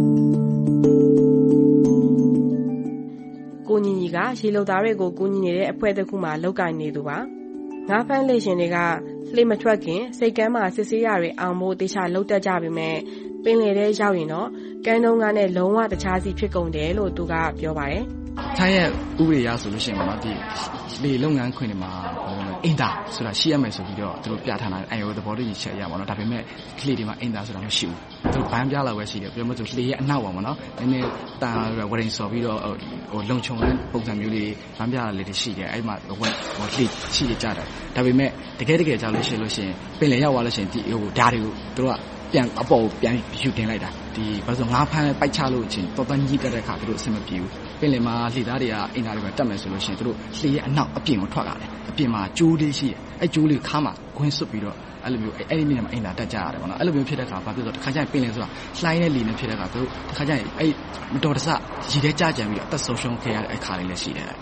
ကိုညီညီကရေလုပ်သားတွေကိုကူညီနေတဲ့အဖွဲ့တစ်ခုမှလုပ်ကိုင်နေသူပါ။ငါးဖမ်းလေရှင်တွေကလှေမထွက်ခင်စိတ်ကမ်းမှာစစ်ဆေးရတွေအောင်ဖို့တေချာလှုပ်တက်ကြပေမဲ့ပင်လယ်ထဲရောက်ရင်တော့ကမ်းတုံးကားနဲ့လုံးဝတခြားစီဖြစ်ကုန်တယ်လို့သူကပြောပါတယ်
။ထိုင်းရဲ့ဥပဒေအရဆိုလို့ရှိရင်ပေါ့နော်ဒီလေလုပ်ငန်းခွင်တွေမှာအင်တာဆိုတာရှိရမယ်ဆိုပြီးတော့သူတို့ပြထားတာILOသဘောတူညီချက်အရပေါ့နော်ဒါပေမဲ့ကလေးတွေမှာအင်တာဆိုတာမရှိဘူး။သူတို့ဘန်းပြလောက်ပဲရှိတယ်ပြောမှဆိုလေရဲ့အနောက်ပါပေါ့နော်။နည်းနည်းတန်ဝရင်စော်ပြီးတော့လုံခြုံတဲ့ပုံစံမျိုးလေးဘန်းပြတာလေးတွေရှိတယ်အဲ့မှာလေရှိကြတယ်ဒါပေမဲ့တကယ်ကြောက်လို့ရှိရင်ပင်လယ်ရောက်သွားလို့ရှိရင်ဒီဓာတ်တွေကိုသူတို့ကပြန်အပေါ်ပြန်ယူတင်လိုက်တာဒီဘာလို့ငါးဖမ်းပိုက်ချလို့ချင်းတော်တော်ကြီးတက်တဲ့ခါသူတို့အဆင်မပြေဘူးပင်လယ်မှာလှေသားတွေကအင်တာတွေပဲတက်မယ်ဆိုလို့ရှိရင်သူတို့လှေရဲ့အနောက်အပြင်ကိုထွက်လာတယ်အပြင်မှာကျိုးလေးရှိတယ်အဲ့ကျိုးလေးခါမှာခွင်းစွပ်ပြီးတော့အဲ့လိုမျိုးအဲ့ဒီနေ့မှာအင်တာတက်ကြရတယ်ပေါ့နော်အဲ့လိုမျိုးဖြစ်တဲ့ခါဘာဖြစ်လို့တခါကျရင်ပင်လယ်ဆိုတာလှိုင်းတဲ့လေနဲ့ဖြစ်တဲ့ခါသူတို့တခါကျရင်အဲ့မတော်တဆရည်ထဲကြကြံပြီးတော့အသက်ဆုံးရှုံးခဲ့ရတဲ့အခါလေးလည်းရှိတယ်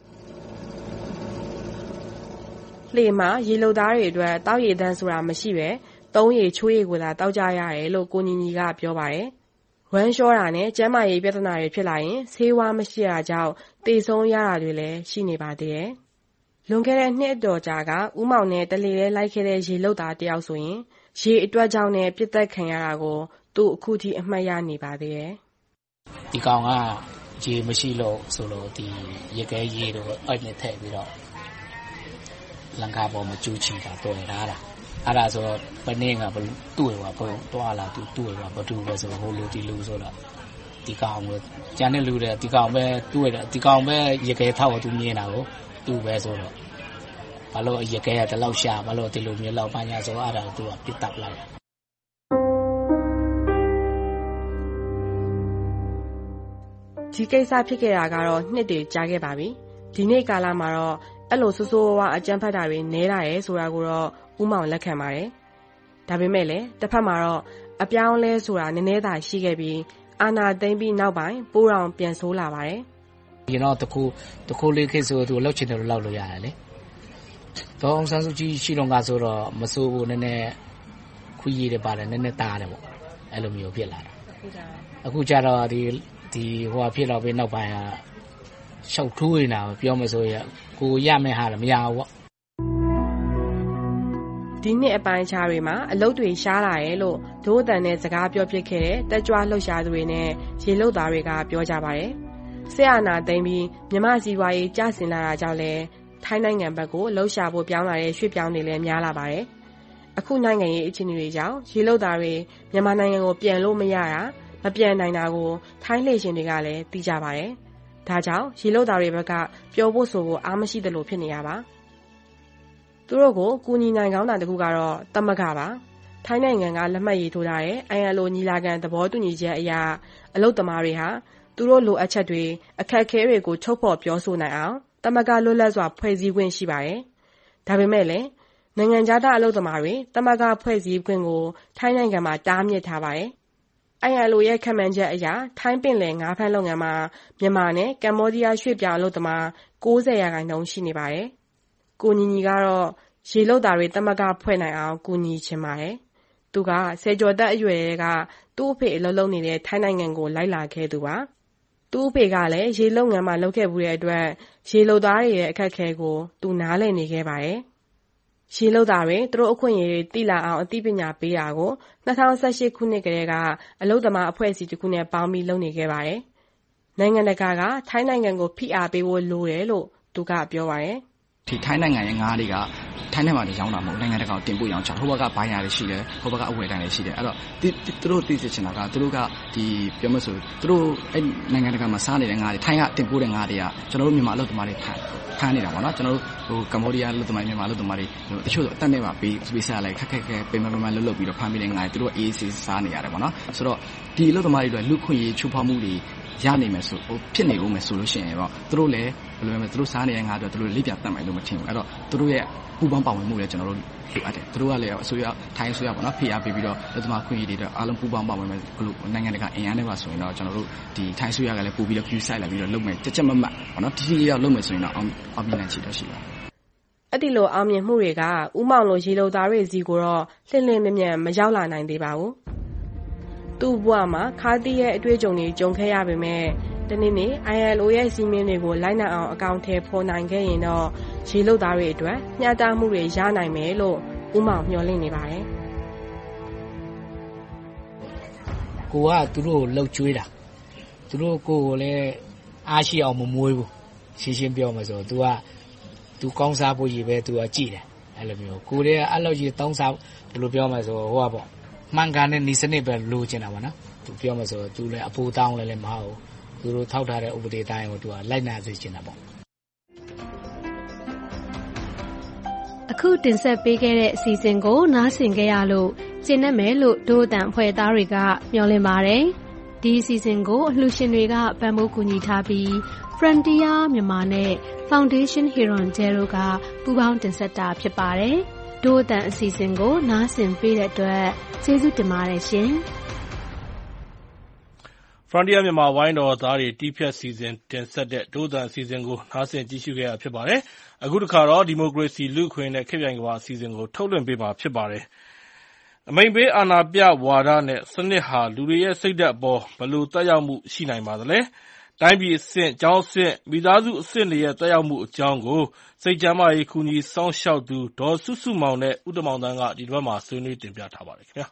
လှေမှာရေလုံသားတွေအတွက်တောက်ရည်တန်းဆိုတာမရှိပဲသုံးရည်ချိုးရည်ကိုသာတောက်ကြရတယ်လို့ကိုညီညီကပြောပါတယ်။ဝမ်းလျှောတာနဲ့ကျန်းမာရေးပြဿနာတွေဖြစ်လာရင်ဆေးဝါးမရှိတာကြောင့်သေဆုံးရတာတွေလည်းရှိနေပါသေးတယ်။လွန်ခဲ့တဲ့နှစ်အတော်ကြာကဦးမောင်နဲ့တလေလဲလိုက်ခဲ့တဲ့ရေလုံသားတယောက်ဆိုရင်ရေအတွက်ကြောင့်နဲ့ပြစ်သက်ခံရတာကိုသူ့အခုထိအမှတ်ရနေပါသေးတယ်
။ဒီကောင်ကရေမရှိလို့ဆိုလို့ဒီရေခဲရေတို့အဲ့နဲ့ထည့်ပြီးတော့လန်ကာပေါ်မှာကျူးချီတာတွေ့ရတာအဲ့ဒါဆိုပနေကဘတွေ့ပါဘုံတွားလာသူတွေ့ပါဘသူပဲဆိုဟိုလူဒီလူဆိုတော့ဒီကောင်ပဲကျန်တဲ့လူတွေဒီကောင်ပဲတွေ့တယ်ဒီကောင်ပဲရေခဲထောက်သူမြင်တာကိုသူပဲဆိုတော့ဘာလို့ရေခဲရတလောက်ရှာဘာလို့ဒီလိုမျိုးလောက်ပညာဆိုအဲ့ဒါသူကပြစ်တပ်လိုက်
ဒီကိစ္စဖြစ်ခဲ့တာကတော့နှစ်တည်ကြာခဲ့ပါပြီဒီနေ့ကာလမှာတော့အဲ့လိုဆိုးဆိုးဝါးအကြမ်းဖက်တာတွေနဲတာရဲဆိုတာကိုတော့ဦးမောင်လက်ခံပါတယ်ဒါပေမဲ့လည်းတစ်ဖက်မှာတော့အပြောင်းလဲဆိုတာနည်းနည်းသာရှိခဲ့ပြီးအာဏာသိမ်းပြီးနောက်ပိုင်းပိုးတောင်ပြန်ဆိုးလာပါတယ်
ဒီတော့တခုလေးခေတ်ဆိုသူလောက်ချင်တယ်လို့လောက်လို့ရတယ်လေတော့အောင်ဆန်းစုကြည်ရှိတော့ကဆိုတော့မဆိုးဘူးနည်းနည်းခွေးရည်တယ်ပါတယ်နည်းနည်းတားတယ်ပေါ့အဲ့လိုမျိုးဖြစ်လာတာအခုကျတော့ဒီဟိုဖြစ်တော့ပြီးနောက်ပိုင်းကရှောက်ထိုးနေတာပြောမဆိုရကိုရမယ့်ဟာလည်းမရဘူးပေါ့
ဒီနှစ်အပိုင်းခြားတွေမှာအလုပ်တွေရှားလာရဲလို့ဒိုးအတန်နဲ့စကားပြောဖြစ်ခဲ့တဲ့တက်ကြွလှုပ်ရှားသူတွေနဲ့ရေလုတ်သားတွေကပြောကြပါတယ်ဆရာနာသိမ်းပြီးမြမစီပွားရေးကျဆင်းလာတာကြောင့်လဲထိုင်းနိုင်ငံဘက်ကိုလှုပ်ရှားဖို့ပြောင်းလာတဲ့ရွှေ့ပြောင်းတွေလည်းများလာပါတယ်အခုနိုင်ငံရေးအခြေအနေတွေကြောင့်ရေလုတ်သားတွေမြန်မာနိုင်ငံကိုပြန်လို့မရတာမပြန်နိုင်တာကိုထိုင်းလေရှင်တွေကလည်းသိကြပါတယ်ဒါကြောင့်ရေလုတ်သားတွေဘက်ကပျော်ဖို့ဆိုဖို့အားမရှိသလိုဖြစ်နေရပါသူတို့ကိုကူညီနိုင်ကောင်းတာတခုကတော့တမကပါထိုင်းနိုင်ငံကလက်မှတ်ရေးထိုးထားတဲ့ ILO ညီလာခံသဘောတူညီချက်အရအလုပ်သမားတွေဟာသူတို့လိုအပ်ချက်တွေအခက်အခဲတွေကိုထုတ်ဖော်ပြောဆိုနိုင်အောင်တမကလွတ်လပ်စွာဖွဲ့စည်းခွင့်ရှိပါတယ်ဒါပေမဲ့လည်းနိုင်ငံခြားသားအလုပ်သမားတွေတမကဖွဲ့စည်းခွင့်ကိုထိုင်းနိုင်ငံမှာတားမြစ်ထားပါတယ်ILO ရဲ့ခန့်မှန်းချက်အရထိုင်းပင်လယ်ငါးဖမ်းလုပ်ငန်းမှာမြန်မာနဲ့ကမ္ဘောဒီးယားရွှေ့ပြောင်းအလုပ်သမား 90% ရှိနေပါတယ်ကိုညီညီကတော့ရေလုတ်သားတွေတမကဖွဲ့နိုင်အောင်ကူညီချင်ပါတယ်သူကဆယ်ကျော်သက်အရွယ်ကသူ့အဖေအလုပ်လုပ်နေတဲ့ထိုင်းနိုင်ငံကိုလိုက်လာခဲ့သူပါသူ့အဖေကလည်းရေလုပ်ငန်းမှာလုပ်ခဲ့မှုတဲ့အတွက်ရေလုတ်သားတွေရဲ့အခက်အခဲကိုသူနားလည်နေခဲ့ပါတယ်ရေလုတ်သားတွေသူတို့အခွင့်အရေးတွေသိလာအောင်အသိပညာပေးတာကို2018ခုနှစ်ကတည်းကအလုပ်သမားအဖွဲ့အစည်းတစ်ခုနဲ့ပေါင်းပြီးလုပ်နေခဲ့ပါတယ်နိုင်ငံတကာကထိုင်းနိုင်ငံကိုဖိအားပေးဖို့လိုတယ်လို့သူကပြောပါတယ်
ဒီထိုင်းနိုင်ငံရဲ့ငါးတွေကထိုင်းထဲမှာရောင်းတာမဟုတ်နိုင်ငံတကာကိုတင်ပို့ရောင်းချဟိုဘက်ကဘိုင်းယာတွေရှိတယ်ဟိုဘက်ကအဝယ်တန်းတွေရှိတယ်အဲ့တော့သူတို့သိချင်တာကသူတို့ကဒီပြောမလို့သူတို့အဲ့နိုင်ငံတကာမှာစားနေတဲ့ငါးတွေထိုင်းကတင်ပို့တဲ့ငါးတွေကကျွန်တော်တို့မြန်မာအလုပ်သမားတွေဖမ်းနေတာပေါ့နော်ကျွန်တော်တို့ဟိုကမ္ဘောဒီးယားအလုပ်သမားမြန်မာအလုပ်သမားတွေတချို့အတက်နဲ့ပါပေးစားလိုက်ခက်ပိမလွတ်ပြီးတော့ဖမ်းမိတဲ့ငါးတွေသူတို့အေးအေးစားနေရတယ်ပေါ့နော်ဆိုတော့ဒီအလုပ်သမားတွေအတွက်လူခွင့်ရေးချိုးဖောက်မှုတွေရနိုင်မယ်ဆိုဖြစ်နေဦးမယ်ဆိုလို့ရှိရင်တော့သူတို့လည်းဘယ်လိုလဲသူတို့စားနေတဲ့ငါတို့သူတို့လေးပြတ်တတ်မယ်လို့မထင်ဘူးအဲ့တော့သူတို့ရဲ့ပူပေါင်းပါဝင်မှုလည်းကျွန်တော်တို့လိုအပ်တယ်သူတို့ကလည်းအစိုးရထိုင်းအစိုးရပေါ့နော်ဖိအားပေးပြီးတော့လက်သမားခွင့်ရေးတွေအားလုံးပူပေါင်းပါဝင်မယ်ဘလို့နိုင်ငံတကာအင်အားနဲ့ပါဆိုရင်တော့ကျွန်တော်တို့ဒီထိုင်းအစိုးရကလည်းပို့ပြီးတော့ queue site လာပြီးတော့လုပ်မယ်ကြက်မတ်ပေါ့နော်တီရောက်လုပ်မယ်ဆိုရင်တော့အောင်မြင်နိုင်ချေတော့ရှိပါ
အဲ့ဒီလိုအောင်မြင်မှုတွေကဥမောင်လိုရေလုံသားတွေစီကိုတော့လှင်မြင်မရောက်လာနိုင်သေးပါဘူးသူ့ဘဝမှာခါတီးရဲ့အတွေ့အကြုံတွေကြုံခဲ့ရပေမဲ့တနေ့ ILO ရဲ့စီမင်းတွေကိုလိုက်နိုင်အောင်အကောင့်ထဲပေါ်နိုင်ခဲ့ရင်တော့ရေလုတ်သားတွေအတွက်မျှတမှုတွေရနိုင်မယ်လို့ဦးမောင်မျှော်လင့်နေပါတယ်
ကိုကသူတို့လှုပ်ကြွေးတာသူတို့ကိုလည်းအားရှိအောင်မမွေးဘူးရှင်းပြောမှဆိုသူကောင်းစားဖို့ရည်ပဲသူကကြည်တယ်အဲ့လိုမျိုးကိုလည်းအဲ့လိုကြီးတောင်းစားဘယ်လိုပြောမှဆိုဟိုကပေါ့မှန်ကန်တဲ့ဤစနစ်ပဲလိုချင်တာပါနော်သူပြောမှဆိုသူလည်းအပူတောင်းလည်းမဟုတ်သူတို့ထောက်ထားတဲ့ဥပဒေတိုင်းကိုသူကလိုက်နာစေချင်တာပေါ့
အခုတင်ဆက်ပေးခဲ့တဲ့အစီအစဉ်ကိုနားဆင်ကြရလို့ကျင့်တတ်မယ်လို့ဒို့အတန်အဖွဲ့သားတွေကမျှော်လင့်ပါတယ်ဒီအစီအစဉ်ကိုအလှူရှင်တွေကပံ့ပိုးကူညီထားပြီး Frontier မြန်မာနဲ့ Foundation Heron Zero ကပူးပေါင်းတင်ဆက်တာဖြစ်ပါတယ်ဒို့အတန်အစီအစဉ်ကိုနားဆင်ပေးတဲ့အတွက်ကျေးဇူးတင်ပါတယ်ရှင်
Frontier မြန်မာဝိုင်းတော်သားတွေတီးဖြတ်စီစဉ်တင်ဆက်တဲ့ဒို့အတန်အစီအစဉ်ကိုနားဆင်ကြည့်ရှုခဲ့ရဖြစ်ပါတယ်အခုတစ်ခါတော့ဒီမိုကရေစီလူ့အခွင့်အရေးနဲ့ခေတ်ပြိုင်ကမ္ဘာအစီအစဉ်ကိုထုတ်လွှင့်ပေးမှာဖြစ်ပါတယ်အမိန့်ပေးအာဏာပြဝါဒနဲ့စနစ်ဟာလူတွေရဲ့စိတ်ဓာတ်အပေါ်ဘယ်လိုသက်ရောက်မှုရှိနိုင်ပါသလဲတိုင်းပြည်အဆင့်ကျောင်းအဆင့်မိသားစုအဆင့်တွေရဲ့သက်ရောက်မှုအကြောင်းကိုစိတ်ကျန်းမာရေးကူညီစောင့်ရှောက်သူဒေါ်စုစုမောင်နဲ့ဦးတမောင်တန်းကဒီတစ်ပတ်မှာဆွေးနွေးတင်ပြထားပါတယ်ခင်ဗျာ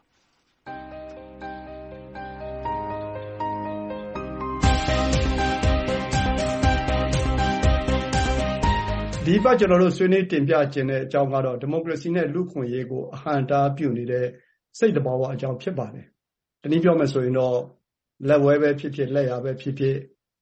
ဒီဘက်ကျွန်တော်တို့ဆွေးနွေးတင်ပြခြင်းတဲ့အကြောင်းကတော့ဒီမိုကရေစီနဲ့လူ့ခွင့်ရေးကိုအဟန့်တားပြုနေတဲ့စိတ်တဘာဝအကြောင်းဖြစ်ပါတယ်။တနည်းပြောမယ်ဆိုရင်တော့လက်ဝဲပဲဖြစ်ဖြစ်လက်ရပဲဖြစ်ဖြစ်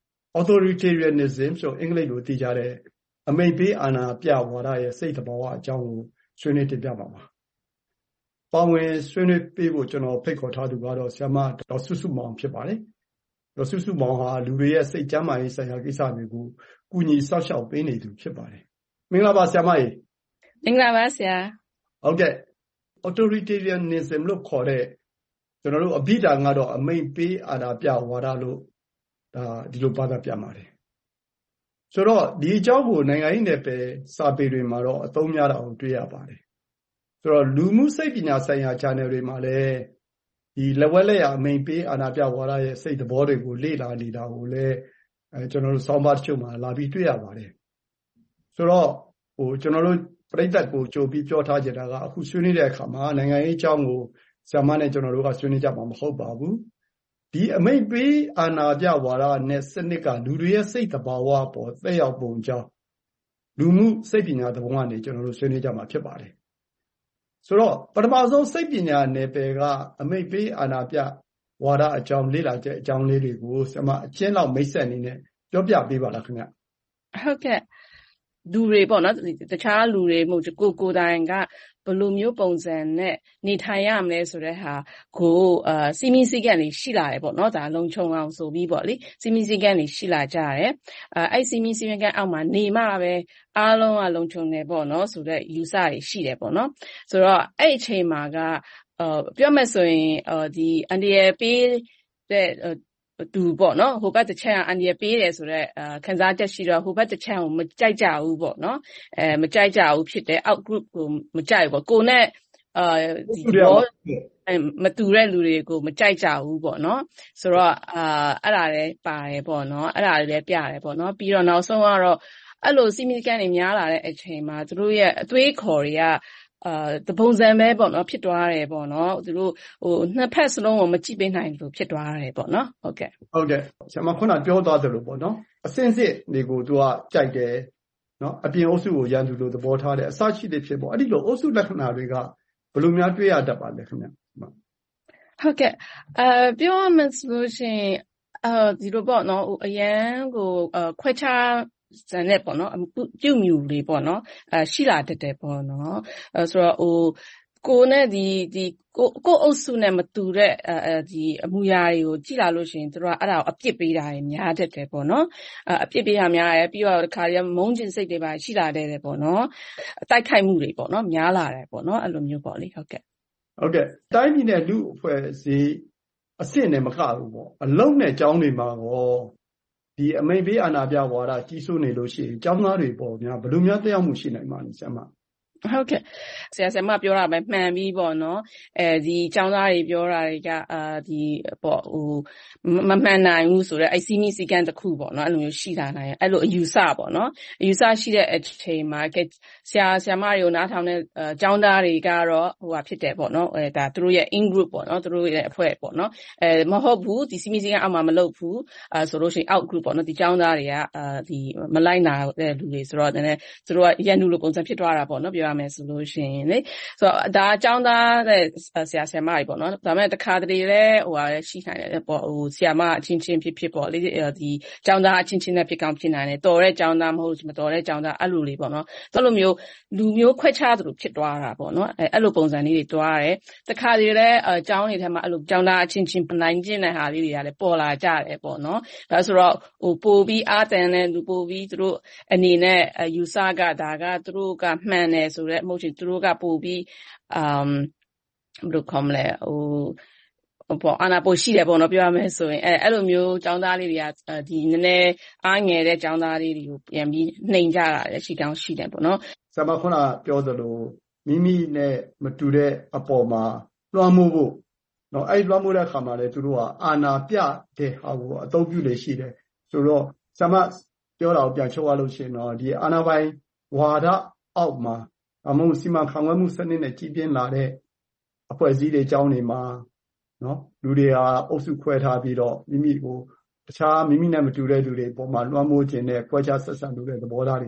authoritarianism ဆိုအင်္ဂလိပ်လိုသိကြတဲ့အမိန့်ပေးအာဏာပြဝါဒရဲ့စိတ်တဘာဝအကြောင်းကိုဆွေးနွေးတင်ပြပါမှာ။ပါဝင်ဆွေးနွေးပေးဖို့ကျွန်တော်ဖိတ်ခေါ်ထားသူကတော့ဆရာမဒေါ်စုစုမောင်ဖြစ်ပါတယ်။ဒေါ်စုစုမောင်ဟာလူတွေရဲ့စိတ်ကျန်းမာရေးဆိုင်ရာကိစ္စတွေကိုကူညီစောင့်ရှောက်ပေးနေသူဖြစ်ပါတယ်။မင်္ဂလာပါဆရာမကြီး
မင်္ဂလာပါဆရာ
ဟုတ်ကဲ့ authoritarianism လို့ခေါ်တဲ့ကျွန်တော်တို့အဘိဓာန်ကတော့အမိန့်ပေးအာဏာပြဝါဒလို့ဒါဒီလိုဘာသာပြန်ပါတယ်ဆိုတော့ဒီအကြောင်းကိုနိုင်ငံရေးနယ်ပယ်စာပေတွေမှာတော့အသုံးများတာအောင်တွေ့ရပါတယ်ဆိုတော့လူမှုစိတ်ပညာဆိုင်ရာ channel တွေမှာလည်းဒီလက်ဝဲလက်ရအမိန့်ပေးအာဏာပြဝါဒရဲ့စိတ်သဘောတွေကိုလေ့လာနေတာကိုလည်းကျွန်တော်တို့ဆောင်းပါးတချို့မှာလာပြီးတွေ့ရပါတယ်ဆိုတော့ကျွန်တော်တို့ပြိဿတ်ကိုကြိုပြီးပြောထားကြတာကအခုဆွေးနွေးတဲ့အခါမှာနိုင်ငံရေးအကြောင်းကိုဆရာမနဲ့ကျွန်တော်တို့ကဆွေးနွေးကြမှာမဟုတ်ပါဘူးဒီအမိန့်ပေးအာဏာပြဝါဒနဲ့စနစ်ကလူတွေရဲ့စိတ်တဘာဝပေါ်သက်ရောက်ပုံကြောင်းလူမှုစိတ်ပညာသဘောကနေကျွန်တော်တို့ဆွေးနွေးကြမှာဖြစ်ပါတယ်ဆိုတော့ပထမဆုံးစိတ်ပညာနယ်ပယ်ကအမိန့်ပေးအာဏာပြဝါဒအကြောင်းလေ့လာချက်အကြောင်းလေးတွေကိုဆရာမအချင်းလောက်မိတ်ဆက်အနေနဲ့ပြောပြပေးပါလားခင်ဗျ
ဟုတ်ကဲ့လူတွေပေါ့နော်တခြားလူတွေမဟုတ်ကိုယ်တိုင်ကဘယ်လိုမျိုးပုံစံနဲ့နေထိုင်ရမလဲဆိုတဲ့ဟာကိုစီမီစီကန်လေးရှိလာတယ်ပေါ့နော်ဒါလုံခြုံအောင်ဆိုပြီးပေါ့လေစီမီစီကန်လေးရှိလာကြတယ်အဲ့စီမီစီကန်အောက်မှာနေမှပဲအားလုံးကလုံခြုံတယ်ပေါ့နော်ဆိုတဲ့ယူဆတွေရှိတယ်ပေါ့နော်ဆိုတော့အဲ့အချိန်မှာကပြောမယ်ဆိုရင်ဒီအန်ဒီရပေးတဲ့သူပေါ့နော်ဟိုဘက်တစ်ချက်အန်ဒီရပေးတယ်ဆိုတော့ခံစားချက်ရှိတော့ဟိုဘက်တစ်ချက်ကိုမကြိုက်ကြဘူးပေါ့နော်မကြိုက်ကြဘူးဖြစ်တယ် out group ကိုမကြိုက်ဘူးပေါ့ကိုနဲ့ဒီတော့မတူတဲ့လူတွေကိုမကြိုက်ကြဘူးပေါ့နော်ဆိုတော့အဲ့ဒါလည်းပါတယ်ပေါ့နော်အဲ့ဒါလည်းပြရတယ်ပေါ့နော်ပြီးတော့နောက်ဆုံးကတော့အဲ့လိုစီမီကန်တွေများလာတဲ့အချိန်မှာသူတို့ရဲ့အသွေးခေါ်တွေကတပုံစံပဲပေါ့နော်ဖြစ်သွားတယ်ပေါ့နော်သူတို့နှစ်ဖက်စလုံးကိုမကြည့်ပေးနိုင်လို့ဖြစ်သွားတယ်ပေါ့နော်ဟုတ်ကဲ့
ဆရာမခုနပြောသွားသလိုပေါ့နော်အစင်းစစ်တွေကိုသူကကြိုက်တယ်နော်အပြင်အုပ်စုကိုရန်သူလို့သဘောထားတယ်အစရှိတဲ့ဖြစ်ပေါ့အဲ့ဒီလိုအုပ်စုလက္ခဏာတွေကဘယ်လိုများတွေ့ရတတ်ပါလဲခင်ဗျ
ဟုတ်ကဲ့ပြောရမယ်ဆိုလို့ရှိရင်ဒီလိုပေါ့နော်အရန်ကိုခွဲခြားစံနဲ့ပေါ့နော်ပြုတ်မြူလေးပေါ့နော်ရှိလာတတ်တယ်ပေါ့နော်ဆိုတော့ကိုနဲ့ဒီကိုအုပ်စုနဲ့မတူတဲ့ဒီအမူအရာတွေကိုကြည့်လာလို့ရှိရင်တို့ကအဲ့ဒါကိုအပြစ်ပေးတာတွေများတတ်တယ်ပေါ့နော်အပြစ်ပေးတာများတယ်ပြီးတော့တခါတည်းမုန်းကျင်စိတ်တွေပါရှိလာတယ်ပေါ့နော်တိုက်ခိုက်မှုတွေပေါ့နော်များလာတယ်ပေါ့နော်အဲ့လိုမျိုးပေါ့လေဟုတ်ကဲ့
တိုင်းပြည်နဲ့လူအဖွဲ့အစည်းအဆင့်နဲ့မကဘူးပေါ့အလုံးနဲ့ကျောင်းတွေမှာရောဒီအမိန့်ပေးအာဏာပြဝါဒကြီးစိုးနေလို့ရှိရင်ကျောင်းသားတွေပေါ့များဘယ်လိုများတက်ရောက်မှုရှိနိုင်မှာလဲဆရာမ
ဟုတ်ကဲ့ဆရာမပြောတာပဲမှန်ပြီပေါ့နော်ဒီကျောင်းသားတွေပြောတာတွေကဒီပေါ့မမှန်နိုင်ဘူးဆိုတော့စီမီစီကန်တစ်ခုပေါ့နော်အဲ့လိုမျိုးရှိလာနိုင်အဲ့လိုအယူဆပေါ့နော်အယူဆရှိတဲ့အချိန်မှာဆရာမတွေကိုနားထောင်တဲ့ကျောင်းသားတွေကတော့ဟိုဟာဖြစ်တယ်ပေါ့နော်ဒါသူတို့ရဲ့ in group ပေါ့နော်သူတို့ရဲ့အဖွဲ့ပေါ့နော်မဟုတ်ဘူးဒီစီမီစီကန်အောက်မှာမလုပ်ဘူးဆိုလို့ရှိရင် out group ပေါ့နော်ဒီကျောင်းသားတွေကဒီမလိုက်နာတဲ့လူတွေဆိုတော့နည်းနည်းသူတို့ကရန်သူလိုပုံစံဖြစ်သွားတာပေါ့နော်ပြောရမယ်ဆိုလို့ရှိရင်လေဆိုတော့ဒါအကြောင်းသားတဲ့ဆရာမတွေပေါ့နော်ဒါပေမဲ့တခါတလေလဲဟိုဟာရှိနိုင်တယ်ပေါ့ဟိုဆရာမအချင်းချင်းဖြစ်ပေါ့လေဒီအကြောင်းသားအချင်းချင်းနဲ့ဖြစ်ကောင်းဖြစ်နိုင်တယ်တော်တဲ့အကြောင်းသားမဟုတ်မတော်တဲ့အကြောင်းသားအဲ့လိုလေးပေါ့နော်အဲ့လိုမျိုးလူမျိုးခွဲခြားသလိုဖြစ်သွားတာပေါ့နော်အဲ့လိုပုံစံလေးတွေတွားတယ်တခါတလေလဲအကြောင်းတွေထဲမှာအဲ့လိုအကြောင်းသားအချင်းချင်းနိုင်ကျင်တဲ့ဟာလေးတွေကလည်းပေါ်လာကြတယ်ပေါ့နော်ဒါဆိုတော့ဟိုပို့ပြီးအာတန်နဲ့လူပို့ပြီးသူတို့အနေနဲ့ယူဆကဒါကသူတို့ကမှန်တယ်ဆိုတော့မဟုတ်ချင်သူတို့ကပို့ပြီးဘယ်လိုခေါ်မလဲဟိုပေါ့အာနာပိုရှိတယ်ပေါ့နော်ပြောရမယ်ဆိုရင်အဲ့လိုမျိုးចောင်းသားလေးတွေကဒီနည်းနည်းအားငယ်တဲ့ចောင်းသားလေးတွေကိုပြန်ပြီးနှိမ်ကြတာလည်းရှိကောင်းရှိတယ်ပေါ့နော်
ဆရာမခုနပြောသလိုမိမိနဲ့မတူတဲ့အပေါ်မှာလွှမ်းမိုးဖို့နော်အဲ့လွှမ်းမိုးတဲ့အခါမှာလည်းသူတို့ကအာနာပြတဲ့ဟာကိုအသုံးပြုနေရှိတယ်ဆိုတော့ဆရာမပြောတာကိုပြန်ချုပ်ရလို့ရှိရင်တော့ဒီအာနာပိုင်းဝါဒအောက်မှာအမှုစီမံခန့်ခွဲမှုစနစ်နဲ့ကြီးပြင်းလာတဲ့အဖွဲ့အစည်းတွေအကြောင်းတွေမှာနော်လူတွေဟာအုပ်စုခွဲထားပြီးတော့မိမိကိုတခြားမိမိနဲ့မတူတဲ့လူတွေပေါ်မှာလွှမ်းမိုးခြင်းနဲ့ခွဲခြားဆက်ဆံလို့တဲ့သဘောထားတွေ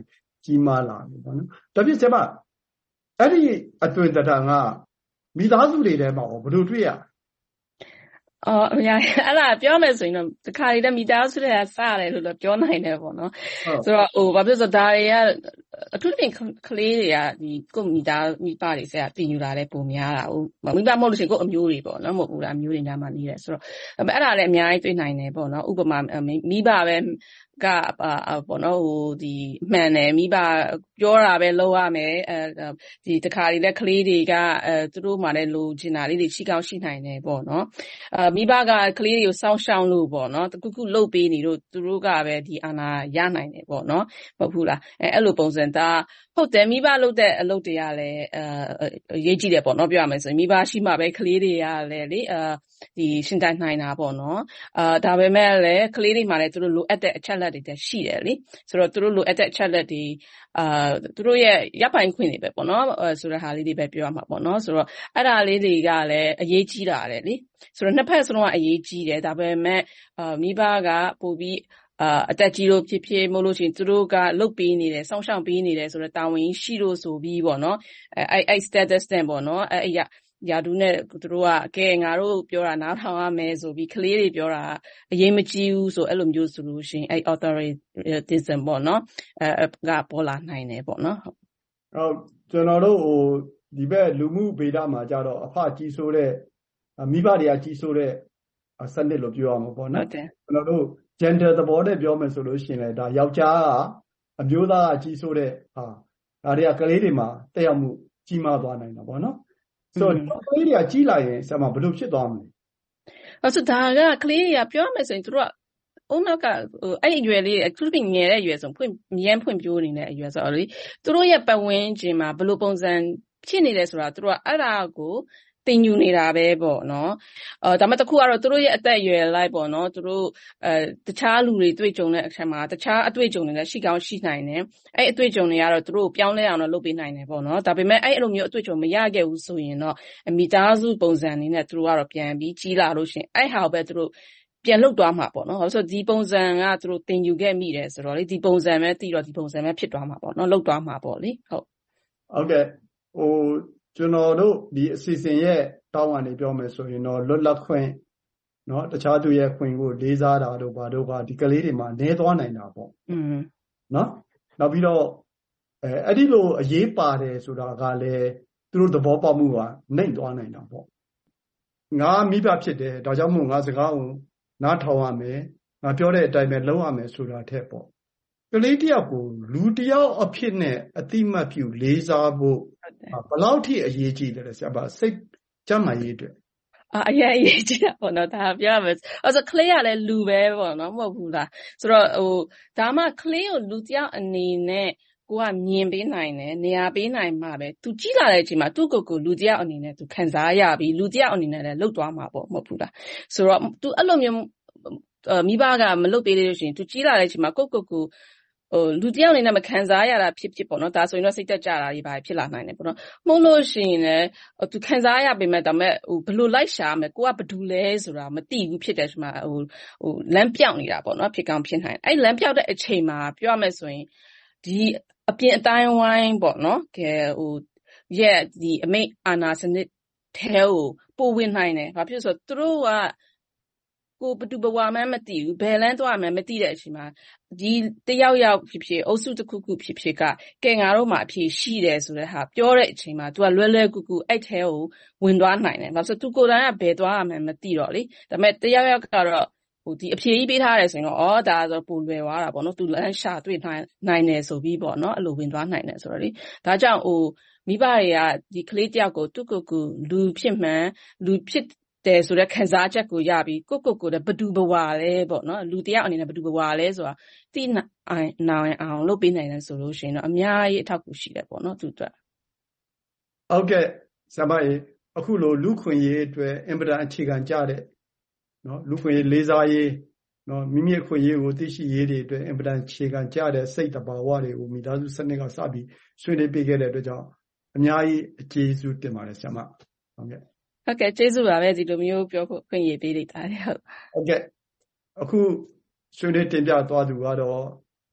ကြီးမားလာပြီပေါ့နော်ဒါဖြစ်ဆရာမအဲ့ဒီအသွင်တဏ္ဍာကမိသားစုတွေထဲမှာဘယ်လိုတွေ့ရ
အများကြီးအဲ့ဒါပြောမယ်ဆိုရင်တော့တခါတည်းမိသားစုတွေကစရတယ်လို့တော့ပြောနိုင်တယ်ပေါ့နော်ဆိုတော့ဘာဖြစ်လို့ဆိုတော့ဒါတွေကအထူးသဖြင့်ကလေးတွေကဒီကိုမိသားမိဘတွေဆက်တင်ယူလာတဲ့ပုံများတာမိဘမဟုတ်လို့ရှိရင်ကိုအမျိုးတွေပေါ့နော်မဟုတ်ဘူးလားအမျိုးတွေညမှာနေတယ်ဆိုတော့အဲ့ဒါလည်းအများကြီးတွေ့နိုင်တယ်ပေါ့နော်ဥပမာမိဘပဲကပေါ့နော်ဒီမှန်တယ်မိဘပြောတာပဲလုပ်ရမယ်ဒီတခါလေးကလေးတွေကသူတို့မှလည်းလိုချင်တာလေးတွေရှိကောင်းရှိနိုင်တယ်ပေါ့နော်မိဘကကလေးတွေကိုစောင့်ရှောက်လို့ပေါ့နော်တခုလှုပ်ပေးနေလို့သူတို့ကပဲဒီအာဏာရနိုင်တယ်ပေါ့နော်မဟုတ်ဘူးလားအဲ့လိုပုံစံဒါဟုတ်တယ်မိဘလုပ်တဲ့အလုပ်တွေကလည်းရေးကြည့်တယ်ပေါ့နော်ပြောရမယ်ဆိုရင်မိဘရှိမှပဲကလေးတွေကလည်းလေဒီရှင်းတတ်နိုင်တာပေါ့နော်ဒါပေမဲ့လည်းကလေးတွေမှလည်းသူတို့လိုအပ်တဲ့အချက်လက်တွေတက်ရှိတယ်လေဆိုတော့သူတို့လိုအပ်တဲ့အချက်လက်တွေသူတို့ရဲ့ရပိုင်ခွင့်တွေပဲပေါ့နော်ဆိုတဲ့ဟာလေးတွေပဲပြောရမှာပေါ့နော်ဆိုတော့အဲ့ဒါလေးတွေကလည်းအရေးကြီးတာတယ်လေဆိုတော့နှစ်ဖက်စလုံးကအရေးကြီးတယ်ဒါပေမဲ့မိဘကပို့ပြီးအတက်ကြီးလို့ဖြစ်ဖြစ်မဟုတ်လို့ရှိရင်သူတို့ကလုတ်ပေးနေတယ်စောင့်ရှောက်ပေးနေတယ်ဆိုတော့တာဝန်ရှိလို့ဆိုပြီးပေါ့နော်အဲ့ status နဲ့ပေါ့နော်အဲ့ယာဒူးနဲ့သူတို့ကကဲငါတို့ပြောတာနားထောင်ရမယ်ဆိုပြီးကလေးတွေပြောတာအရေးမကြီးဘူးဆိုအဲ့လိုမျိုးဆိုလို့ရှိရင်အဲ့ authoritism ပေါ့နော်ကပေါ်လာနိုင်တယ်ပေါ့နော်
ဟုတ်ကျွန်တော်တို့ဒီဘက်လူမှုဗေဒမှာကြတော့အဖကြီးဆိုတဲ့မိဘတွေကကြီးဆိုတဲ့စနစ်လို့ပြောရမှာပေါ့နော်ကျွန်တော်တို့ gender သဘောနဲ့ပြောမယ်ဆိုလို့ရှိရင်လည်းဒါယောက်ျားကအမျိုးသားကကြီးဆိုတဲ့ဒါတွေကကလေးတွေမှာတက်ရောက်မှုကြီးမားသွားနိုင်တာပေါ့နော်ဆိုတော့ကလေးတွေကကြီးလာရင်ဆရာမဘယ်လိုဖြစ်သွားမလဲ
အဲ့ဆိုဒါကကလေးတွေကပြောမယ်ဆိုရင်တို့ကအုံနောက်ကအဲ့အရွယ်လေးအထူးသဖြင့်ငယ်တဲ့အရွယ်ဆိုမြန်းဖွင့်ပြိုးနေတဲ့အရွယ်ဆိုတော့လေသူတို့ရဲ့ပတ်ဝန်းကျင်မှာဘယ်လိုပုံစံဖြစ်နေလဲဆိုတာသူတို့ကအဲ့ဒါကိုတင်ယူနေတာပဲပေါ့နော်ဒါမှတခုကတော့သူတို့ရဲ့အသက်အရွယ်လိုက်ပေါ့နော်သူတို့တခြားလူတွေတွေ့ကြုံတဲ့အချက်မှာတခြားအတွေ့အကြုံတွေလည်းရှိကောင်းရှိနိုင်တယ်အဲ့အတွေ့အကြုံတွေကတော့သူတို့ပြောင်းလဲအောင်တော့လုပ်ပေးနိုင်တယ်ပေါ့နော်ဒါပေမဲ့အဲ့လိုမျိုးအတွေ့အကြုံမရခဲ့ဘူးဆိုရင်တော့မိသားစုပုံစံအနေနဲ့သူတို့ကတော့ပြန်ပြီးကြီးလာလို့ရှင်အဲ့ဟာပဲသူတို့ပြန်လုတ်သွားမှာပေါ့နော်ဟုတ်ဆိုဒီပုံစံကသူတို့တင်ယူခဲ့မိတယ်ဆိုတော့လေဒီပုံစံပဲတည်တော့ဒီပုံစံပဲဖြစ်သွားမှာပေါ့နော်လုတ်သွားမှာပေါ့လေ
ဟုတ်ကဲ့ကျွန်တော်တို့ဒီအစီအစဉ်ရဲ့တောင်းပန်နေပြောမယ်ဆိုရင်တော့လွတ်လပ်ခွင့်เนาะတခြားသူရဲ့ခွင့်ကိုလေးစားတာတို့ဘာတို့ကဒီကလေးတွေမှာနည်းသွားနိုင်တာပေါ့เนาะနောက်ပြီးတော့အဲ့ဒီလိုအရေးပါတယ်ဆိုတာကလည်းသူတို့သဘောပေါက်မှုကနှိမ့်သွားနိုင်တာပေါ့ငါမိဘဖြစ်တယ်ဒါကြောင့်မို့ငါစကားကိုနားထောင်ရမယ်ငါပြောတဲ့အတိုင်းပဲလုပ်ရမယ်ဆိုတာထက်ပေါ့ကလေးတယောက်ကိုလူတယောက်အဖြစ်နဲ့အတိမတ်ပြုလေးစားဖို့ဘယ်လောက်ထိအရေးကြီးတယ်လဲဆရာပါစိတ်ကျန်းမာရေးအတွက်
အရေးကြီးတာပေါ့နော်ဒါပြောရမယ်အဲ့ဆိုကလေးကလည်းလူပဲပေါ့နော်မဟုတ်ဘူးလားဆိုတော့ဒါမှကလေးကိုလူတယောက်အနေနဲ့ကိုကမြင်ပေးနိုင်တယ်နေရာပေးနိုင်မှာပဲသူကြီးလာတဲ့အချိန်မှာသူ့ကိုယ်ကိုလူတယောက်အနေနဲ့သူခံစားရပြီးလူတယောက်အနေနဲ့လည်းလှုပ်သွားမှာပေါ့မဟုတ်ဘူးလားဆိုတော့သူအဲ့လိုမျိုးမိဘကမလှုပ်ပေးလို့ရှိရင်သူကြီးလာတဲ့အချိန်မှာကိုလူတယောက်အနေနဲ့မခံစားရတာဖြစ်ပေါ့နော်ဒါဆိုရင်တော့စိတ်တက်ကြတာတွေပါဖြစ်လာနိုင်တယ်ပေါ့နော်မဟုတ်လို့ရှိရင်လည်းသူခံစားရပေမဲ့ဒါမဲ့ဘယ်လိုလိုက်ရှာမလဲကိုကဘာတူလဲဆိုတာမသိဘူးဖြစ်တယ်ဆိုမှလမ်းပြောင်းနေတာပေါ့နော်ဖြစ်ကောင်းဖြစ်နိုင်အဲ့လမ်းပြောင်းတဲ့အချိန်မှာပြောရမယ်ဆိုရင်ဒီအပြင်အတိုင်းဝိုင်းပေါ့နော်ရဲ့ဒီအမိတ်အာနာစနစ်ထဲကိုပို့ဝင်နိုင်တယ်ဘာဖြစ်လို့ဆိုတော့သူတို့ကကိုဘတူဘဝမှမသိဘူးဘယ်လန်းသွားမှမသိတဲ့အချိန်မှာဒီတယောက်ဖြစ်ဖြစ်အုပ်စုတစ်ခုခုဖြစ်ဖြစ်ကကဲငါတို့မှာအဖြစ်ရှိတယ်ဆိုတဲ့ဟာပြောတဲ့အချိန်မှာ तू ကလွယ်ကူကူအဲ့ထဲကိုဝင်သွားနိုင်တယ်ဘာလို့ဆို तू ကိုယ်တိုင်ကဘယ်သွားမှမသိတော့လေဒါပေမဲ့တယောက်ကတော့ဒီအဖြေကြီးပေးထားတယ်ဆိုရင်တော့ဒါဆိုပိုလွယ်သွားတာပေါ့နော် तू လမ်းရှာတွေ့နိုင်တယ်ဆိုပြီးပေါ့နော်အဲ့လိုဝင်သွားနိုင်တယ်ဆိုတော့လေဒါကြောင့်မိဘတွေကဒီကလေးတယောက်ကိုသူ့ကိုယ်ကိုလူဖြစ်မှန်လူဖြစ်တယ်ဆိုတဲ့ခံစားချက်ကိုရပြီးကိုဘဒူဘဝလဲပေါ့နော်လူတယောက်အနေနဲ့ဘဒူဘဝလဲဆိုတာသိနိုင်အောင်လုပ်ပေးနိုင်တယ်ဆိုလို့ရှိရင်တော့အများကြီးအထောက်အကူရှိတယ်ပေါ့နော်သူတို့
ဟုတ်ကဲ့ဆရာမရေအခုလိုလူခွင့်ရေးအတွက်အင်ပဒန်အခြေခံကြတဲ့နော်လူခွင့်ရေးလေးစားရေးနော်မိမိအခွင့်ရေးကိုသိရှိရေးတွေအတွက်အင်ပဒန်အခြေခံကြတဲ့စိတ်တဘာဝတွေကိုမိသားစုစနစ်ကစပြီးဆွေးနွေးပေးခဲ့တဲ့အတွက်ကြောင့်အများကြီးအကျေးဇူးတင်ပါတယ်ဆရာမဟုတ်ကဲ့
ကျေးဇူးပါပဲဒီလိုမျိုးပြောဖို့ခွင့်ရပေးလိုက်တာဟုတ်
ကဲ့အခုဆွေးနွေးတင်ပြသွားသူကတော့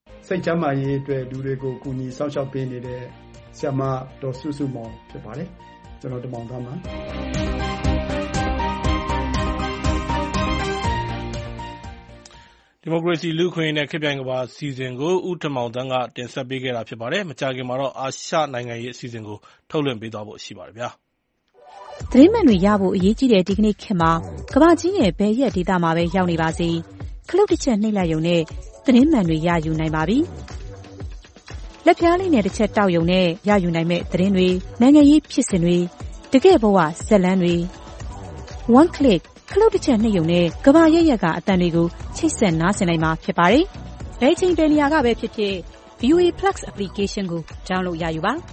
စိတ်ချမ်းသာရေးအတွက်လူတွေကိုကူညီစောင့်ရှောက်ပေးနေတဲ့ဆရာမဒေါ်စုစုမောင်ဖြစ်ပါတယ်ကျွန်တော်တမောင်သားမှာ
ဒီမိုကရေစီလူ့အခွင့်အရေးနဲ့ခေတ်ပြိုင်ကမ္ဘာအစီအစဉ်ကိုဦးထမောင်သန်းကတင်ဆက်ပေးခဲ့တာဖြစ်ပါတယ်။မကြာခင်မှာတော့အာရှနိုင်ငံရေးအစီအစဉ်ကိုထုတ်လွှင့်ပေးသွားဖို့ရှိပါတယ်ဗျာ
။သတင်းမှန်တွေရဖို့အရေးကြီးတဲ့ဒီကနေ့ခေတ်မှာကမ္ဘာကြီးရဲ့ဘယ်ရက်ဒေသမှာပဲရောက်နေပါစေခလုတ်တစ်ချက်နှိပ်လိုက်ရုံနဲ့သတင်းမှန်တွေရယူနိုင်ပါပြီ။လက်ပြားလေးနဲ့တစ်ချက်တောက်ရုံနဲ့ရယူနိုင်မဲ့သတင်းတွေနိုင်ငံရေးဖြစ်စဉ်တွေတကယ်ဘဝဇက်လန်းတွေ one clickခလုတ်တစ်ချက်နှိပ်ရုံနဲ့ကမ္ဘာရဲ့ရက်ကအတန်တွေကိုချိတ်ဆက်နားဆင်နိုင်မှာဖြစ်ပါတယ်။ဘယ်ချိန်ဘယ်နေရာကပဲဖြစ်ဖြစ် VOA Plus application ကို download ရယူပါ။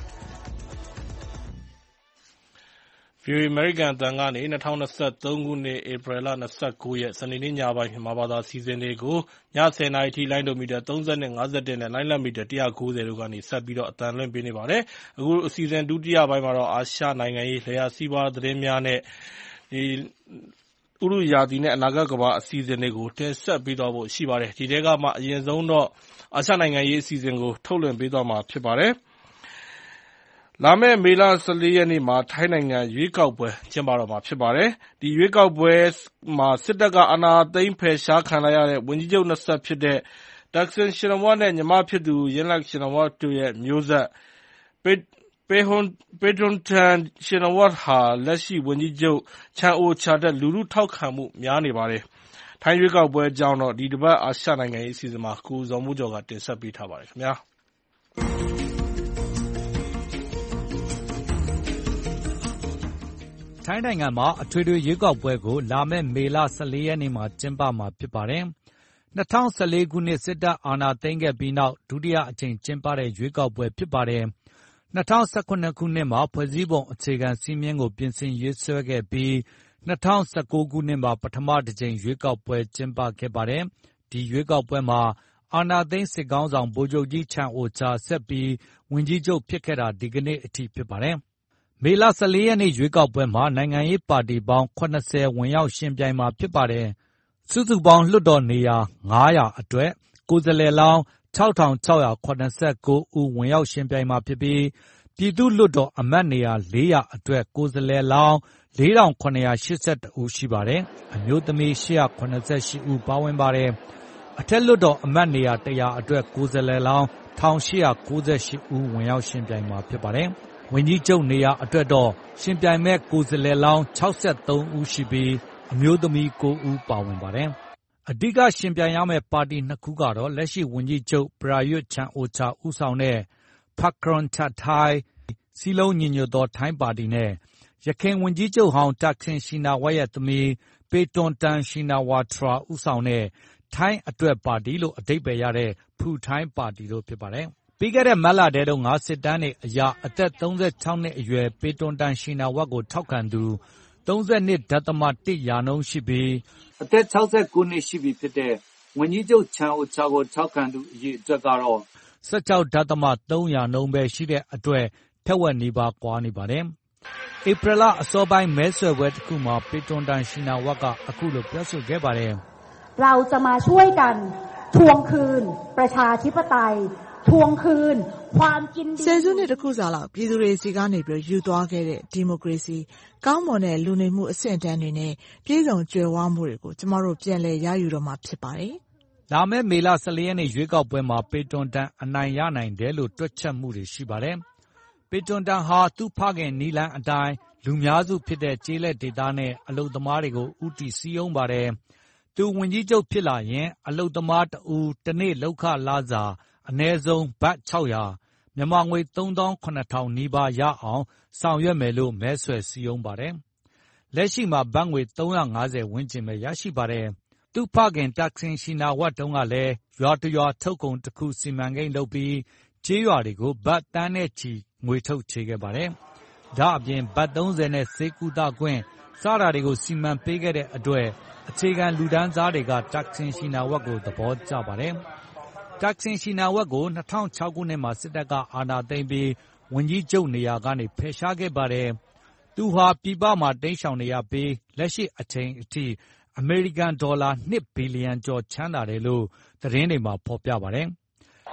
VOA American အသံကနေ2023ခုနှစ်ဧပြီလ29ရက်စနေနေ့ညပိုင်းမြန်မာဘာသာစီစဉ်တွေကိုည10:00နာရီထိလိုင်းဒိုမီတာ30နဲ့51နဲ့လိုင်းလက်မီတာ190တို့ကနေဆက်ပြီးတော့အသံလွှင့်ပေးနေပါတယ်။အခုအစီအစဉ်ဒုတိယပိုင်းမှာတော့အာရှနိုင်ငံရေးလျှပ်စီးပွားသတင်းများနဲ့ဒီဥရုယာတီနဲ့အနာဂတ်ကမ္ဘာအစီအစဉ်တွေကိုတင်ဆက်ပေးသွားဖို့ရှိပါတယ်။ဒီထဲကမှအရင်ဆုံးတော့အာရှနိုင်ငံရေးအစီအစဉ်ကိုထုတ်လွှင့်ပေးသွားမှာဖြစ်ပါတယ်။လာမယ့်မေလ14ရက်နေ့မှာထိုင်းနိုင်ငံရွေးကောက်ပွဲကျင်းပတော့မှာဖြစ်ပါတယ်။ဒီရွေးကောက်ပွဲမှာစစ်တပ်ကအာဏာသိမ်းဖယ်ရှားခံလိုက်ရတဲ့ဝန်ကြီးချုပ်နှစ်ဆက်ဖြစ်တဲ့တက်ဆင်ရှင်နဝတ်နဲ့ညီမဖြစ်သူယင်းလက်ရှင်နဝတ်တို့ရဲ့မျိုးဆက်ပေတွန်တန်ရှင်နဝတ်ဟာလက်ရှိဝန်ကြီးချုပ်ချန်အိုချာတက်လူထုထောက်ခံမှုများနေပါတယ်။ထိုင်းရွေးကောက်ပွဲအကြောင်းတော့ဒီတစ်ပတ်အာရှနိုင်ငံရေးအစီအစဉ်မှာကိုဇော်မိုးကျော်ကတင်ဆက်ပေးထားပါတယ်ခင်ဗျာ
။ထိုင်းနိုင်ငံမှာအထွေထွေရွေးကောက်ပွဲကိုလာမယ့်မေလ14ရက်နေ့မှာကျင်းပမှာဖြစ်ပါတယ်။2014ခုနှစ်စစ်တပ်အာဏာသိမ်းခဲ့ပြီးနောက်ဒုတိယအကြိမ်ကျင်းပတဲ့ရွေးကောက်ပွဲဖြစ်ပါတယ်။2019ခုနှစ်မှာဖွဲ့စည်းပုံအခြေခံစည်းမျဉ်းကိုပြင်ဆင်ရေးဆွဲခဲ့ပြီး2019ခုနှစ်မှာပထမတစ်ကြိမ်ရွေးကောက်ပွဲကျင်းပခဲ့ပါတယ်။ဒီရွေးကောက်ပွဲမှာအာဏာသိမ်းစစ်ခေါင်းဆောင်ဗိုလ်ချုပ်ကြီးချန်အိုချာဆက်ပြီးဝန်ကြီးချုပ်ဖြစ်ခဲ့တာဒီကနေ့အထိဖြစ်ပါတယ်။မေလ14ရက်နေ့ရွေးကောက်ပွဲမှာနိုင်ငံရေးပါတီပေါင်း80ဝင်ရောက်ယှဉ်ပြိုင်မှာဖြစ်ပါတယ်။စုစုပေါင်းလွှတ်တော်နေရာ900အတွက်ကိုယ်စားလှယ်လောင်း6689ဦးဝင်ရောက်ယှဉ်ပြိုင်မှာဖြစ်ပြီးပြည်သူ့လွှတ်တော်အမတ်နေရာ400အတွက်ကိုယ်စားလှယ်လောင်း4782ဦးရှိပါတယ်။အမျိုးသမီး888ဦးပါဝင်ပါတယ်။အထက်လွှတ်တော်အမတ်နေရာ100အတွက်ကိုယ်စားလှယ်လောင်း1898ဦးဝင်ရောက်ယှဉ်ပြိုင်မှာဖြစ်ပါတယ်။ဝန်ကြီးချုပ်နေရာအတွက်တော့ယှဉ်ပြိုင်မဲ့ကိုယ်စားလှယ်လောင်း63ဦးရှိပြီးအမျိုးသမီး9ဦးပါဝင်ပါတယ်။အဓိကယှဉ်ပြိုင်ရမယ့်ပါတီ2ခုကတော့လက်ရှိဝန်ကြီးချုပ်ပရာရွတ်ချန်အိုချာဦးဆောင်တဲ့ဖက်ခရွန်ချက်ထိုင်းစီလုံးညီညွတ်သောထိုင်းပါတီနဲ့ယခင်ဝန်ကြီးချုပ်ဟောင်းတက်ဆင်ရှိနာဝတ်ရဲ့သမီးပေတွန်တန်ရှိနာဝါထရာဦးဆောင်တဲ့ထိုင်းအတွက်ပါတီလို့အဓိပ္ပာယ်ရတဲ့ဖူထိုင်းပါတီတို့ဖြစ်ပါတယ်။ပြီးခဲ့တဲ့မတ်လထဲတုန်းကစစ်တမ်းတွေအရအသက်36နှစ်အရွယ်ပေတွန်တန်ရှိနာဝတ်ကိုထောက်ခံသူ32.1 ရာနှုန်းရှိပြီးအသက်69နှစ်ရှိပြီဖြစ်တဲ့ဝန်ကြီးချုပ်ချန်အိုချာကိုထောက်ခံသူအရေအတွက်ကတော့16.3 ရာနှုန်းပဲရှိတဲ့အတွက်ထက်ဝက်နီးပါးကွာနေပါတယ်။ဧပြီလအစောပိုင်းမဲဆွယ်ပွဲတစ်ခုမှာပေတွန်တန်ရှိနာဝတ်ကအခုလိုပြောဆိုခဲ့ပါတယ်
။เราจะมาช่วยกันทวงคืนประชาธิปไตยทวงคืนความกินดี
ဆယ်စုနှစ်တစ်ခုစာလောက်ပြည်သူတွေစီကနေပြီးယူသွားခဲ့တဲ့ဒီမိုကရေစီကောင်းမွန်တဲ့လူနေမှုအဆင့်အတန်းတွေနဲ့ပြည်စုံကြွယ်ဝမှုတွေကိုကျမတို့ပြန်လည်ရယူတော့မှာဖြစ်ပါတယ်
။လာမယ့်မေလ14ရက်နေ့ရွေးကောက်ပွဲမှာပေတွန်တန်အနိုင်ရနိုင်တယ်လို့တွက်ချက်မှုတွေရှိပါတယ်။ပေတွန်တန်ဟာသူ့ဖခင်နီလန်းအတိုင်းလူများစုဖြစ်တဲ့ကျေးလက်ဒေသနဲ့အလုပ်သမားတွေကိုဥတီစည်းရုံးပါတယ်။သူဝန်ကြီးချုပ်ဖြစ်လာရင်အလုပ်သမားတဦးတစ်နေ့လောက်ခလာစာအနည်းဆုံးဘတ်600မြန်မာငွေ3,700နီးပါးရအောင်ဆောင်ရွက်မယ်လို့မဲဆွယ်စည်းရုံးပါတယ်။လက်ရှိမှာဘတ်ငွေ350ဝန်းကျင်ပဲရရှိပါတယ်။သူ့ဖခင်တက်ဆင်ရှိနာဝတ်တုန်းကလည်းရွာတရွာထုတ်ကုန်တစ်ခုစီမံကိန်းလုပ်ပြီးကျေးရွာတွေကိုဘတ်တန်းနဲ့ချီငွေထုတ်ချေခဲ့ပါတယ်။ဒါအပြင်ဘတ်30နဲ့စေကူတာခွင့်စားတာတွေကိုစီမံပေးခဲ့တဲ့အတွက်အခြေခံလူဒန်းစားတွေကတက်ဆင်ရှိနာဝတ်ကိုသဘောကျပါတယ်။တက်ဆင်ရှိနာဝတ်ကို2006ခုနှစ်မှာစစ်တပ်ကအာဏာသိမ်းပြီးဝန်ကြီးချုပ်နေရာကနေဖယ်ရှားခဲ့ပါတယ်။သူဟာပြည်ပမှာတိမ်းရှောင်နေရပြီးလက်ရှိအချိန်အထိအမေရိကန်ဒေါ်လာ2ဘီလီယံကျော်ချမ်းသာတယ်လို့သတင်းတွေမှာဖော်ပြပါတယ်။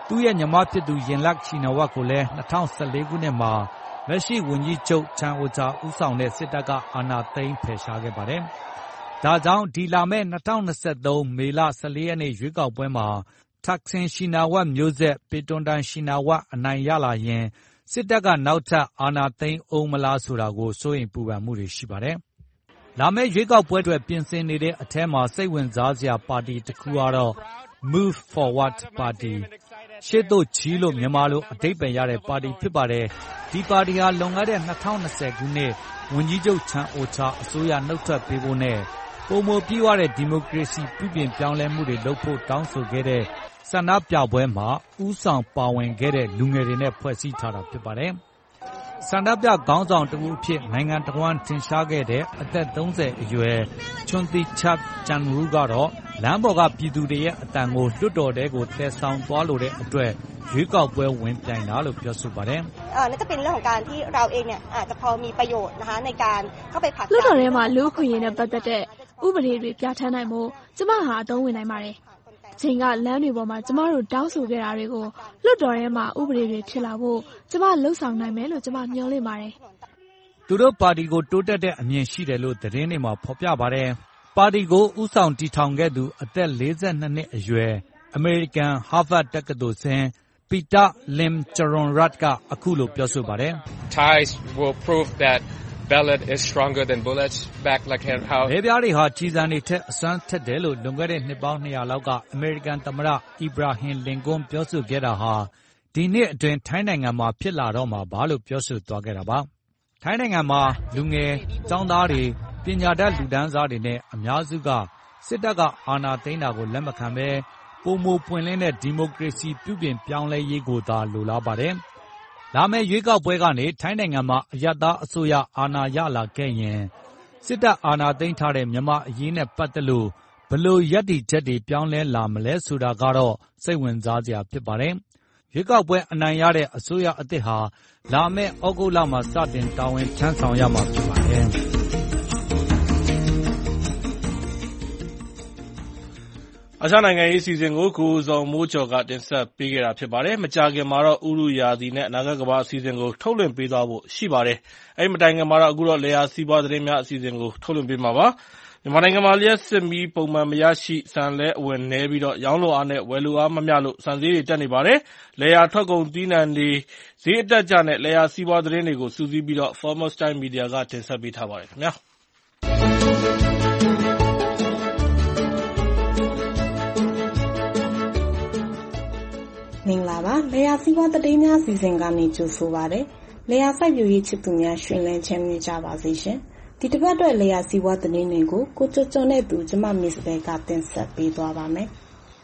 သူ့ရဲ့ညီမဖြစ်သူရင်လတ်ချီနဝတ်ကိုလည်း2014ခုနှစ်မှာလက်ရှိဝန်ကြီးချုပ်ချန်အိုချာဦးဆောင်တဲ့စစ်တပ်ကအာဏာသိမ်းဖယ်ရှားခဲ့ပါတယ်။ဒါကြောင့်ဒီလာမယ့်2023မေလ14ရက်နေ့ရွေးကောက်ပွဲမှာတက်ဆင်ရှိနာဝတ်မျိုးဆက်ပေတွန်တန်ရှိနာဝတ်အနိုင်ရလာရင်စစ်တပ်ကနောက်ထပ်အာဏာသိမ်းအောင်မလားဆိုတာကိုစိုးရိမ်ပူပန်မှုတွေရှိပါတယ်။လာမယ့်ရွေးကောက်ပွဲတွေပြင်ဆင်နေတဲ့အထက်မှာစိတ်ဝင်စားစရာပါတီတစ်ခုကတော့ Move Forward Party ရှေ့သို့ကြီးလို့မြန်မာလိုအဓိပ္ပာယ်ရတဲ့ပါတီဖြစ်ပါတယ်။ဒီပါတီဟာလွန်ခဲ့တဲ့2020ခုနှစ်ဝန်ကြီးချုပ်ချန်အိုချာအစိုးရနှုတ်ထွက်ပေးဖို့နဲ့ပုံမပြည့်ဝတဲ့ဒီမိုကရေစီပြုပြင်ပြောင်းလဲမှုတွေလုပ်ဖို့တောင်းဆိုခဲ့တဲ့ဆန္ဒပြပွဲမှာဦးဆောင်ပါဝင်ခဲ့တဲ့လူငယ်တွေနဲ့ဖွဲ့စည်းထားတာဖြစ်ပါတယ်။ဆန္ဒပြခေါင်းဆောင်တဦးအဖြစ်နိုင်ငံတော်ဝန်ထင်ရှားခဲ့တဲ့အသက်30အရွယ်ချွန်တီချပ်ချန်ရူကတော့လမ်းပေါ်ကပြည်သူတွေရဲ့အတန်ကိုလွတ်တော်တဲကိုတည်ဆောင်သွားလိုတဲ့အတွက်ရွေးကောက်ပွဲဝင်ပြိုင်တာလို့ပြောဆိုပါတယ်
။น่าจะเป็นเรื่องของการที่เราเองเนี่ยอาจจะพอมีประโยชน์นะคะในการเข้าไปผลักดันလွတ်တော်ထဲမှာလူ့အခွင့်အရေးနဲ့ပတ်သက်တဲ့ဥပဒေတွေပြဋ္ဌာန်းနိုင်မှုကျမဟာအသုံးဝင်နိုင်ပါတယ်။ချိန်ကလမ်းတွေပေါ်မှာကျမတို့တောင်းဆိုခဲ့တာတွေကိုလွတ်တော်ထဲမှာဥပဒေတွေဖြစ်လာဖို့ကျမလှုပ်ဆောင်နိုင်မယ်လို့ကျမမျှော်လင့်ပါတယ်
။သူတို့ပါတီကိုတိုးတက်တဲ့အမြင်ရှိတယ်လို့သတင်းတွေမှာဖော်ပြပါတယ်။ပါတီကိုဦးဆောင်တည်ထောင်ခဲ့သူအသက်42နှစ်အရွယ်အမေရိကန်ဟာဗတ်တက္ကသိုလ်ဆင်းပီတာလင်ချရွန်ရတ်ကအခုလိုပြောဆိုပါတယ်။
Ties will prove that ballot is stronger than bullets back like how
လေပြားတွေဟာကြီးစံတွေထက်အစွမ်းထက်တယ်လို့လွန်ခဲ့တဲ့နှစ်ပေါင်း200လောက်ကအမေရိကန်သမ္မတအီဘရာဟင်လင်ကွန်းပြောဆိုခဲ့တာဟာဒီနှစ်အတွင်းထိုင်းနိုင်ငံမှာဖြစ်လာတော့မှာပါလို့ပြောဆိုသွားခဲ့တာပါထိုင်းနိုင်ငံမှာလူငယ်ကျောင်းသားတွေပညာတတ်လူတန်းစားတွေနဲ့အများစုကစစ်တပ်ကအာဏာသိမ်းတာကိုလက်မခံဘဲပုံမပွင့်လင်းတဲ့ဒီမိုကရေစီပြုပြင်ပြောင်းလဲရေးကိုသာလိုလားပါတယ်။လာမယ့်ရွေးကောက်ပွဲကနေထိုင်းနိုင်ငံမှာအယက်သားအစိုးရအာဏာရလာခဲ့ရင်စစ်တပ်အာဏာသိမ်းထားတဲ့မြန်မာအရေးနဲ့ပတ်သက်လို့ဘယ်လိုရည်တည်ချက်တွေပြောင်းလဲလာမလဲဆိုတာကတော့စိတ်ဝင်စားစရာဖြစ်ပါတယ်။ရွေးကောက်ပွဲအနိုင်ရတဲ့အစိုးရအသစ်ဟာလာမယ့်ဩဂုတ်လမှာစတင်တာဝန်ထမ်းဆောင်ရမှာဖြစ်ပါတယ်။
အာရှနိုင်ငံရေးအစီအစဉ်ကိုကိုဇော်မိုးကျော်ကတင်ဆက်ပေးခဲ့တာဖြစ်ပါတယ်။မကြာခင်မှာတော့ဥရုရာသီနဲ့အနာဂတ်ကမ္ဘာအစီအစဉ်ကိုထုတ်လွှင့်ပေးသွားဖို့ရှိပါတယ်။အဲဒီမတိုင်ခင်မှာတော့အခုတော့လယ်ယာစီးပွားသတင်းများအစီအစဉ်ကိုထုတ်လွှင့်ပေးမှာပါ။မြန်မာနိုင်ငံမှာလျှပ်စစ်မီးပုံမှန်မရရှိဆန်လဲအဝင်နည်းပြီးတော့ရောင်းလိုအားနဲ့ဝယ်လိုအားမမျှလို့ဆန်ဈေးတွေတက်နေပါတယ်။လယ်ယာထွက်ကုန်သီးနှံတွေဈေးအတက်ကြနဲ့လယ်ယာစီးပွားသတင်းတွေကိုစုစည်းပြီးတော့ Farmers Time Media ကတင်ဆက်ပေးထားပါတယ်ခင်ဗျာ။
မင်္ဂလာပါလေယာစီးပွားသတင်းများစီစဉ်ကနေကြိုဆိုပါရစေလေယာစိုက်ပျိုးရေးချစ်သူများရှင်လန်းချမ်းမြေ့ကြပါစေရှင်ဒီတစ်ပတ်အတွက်လေယာစီးပွားသတင်းတွေကိုကိုကျော်ကျော်နဲ့သူကျမမစ်ဘဲကတင်ဆက်ပေးသွားပါမယ်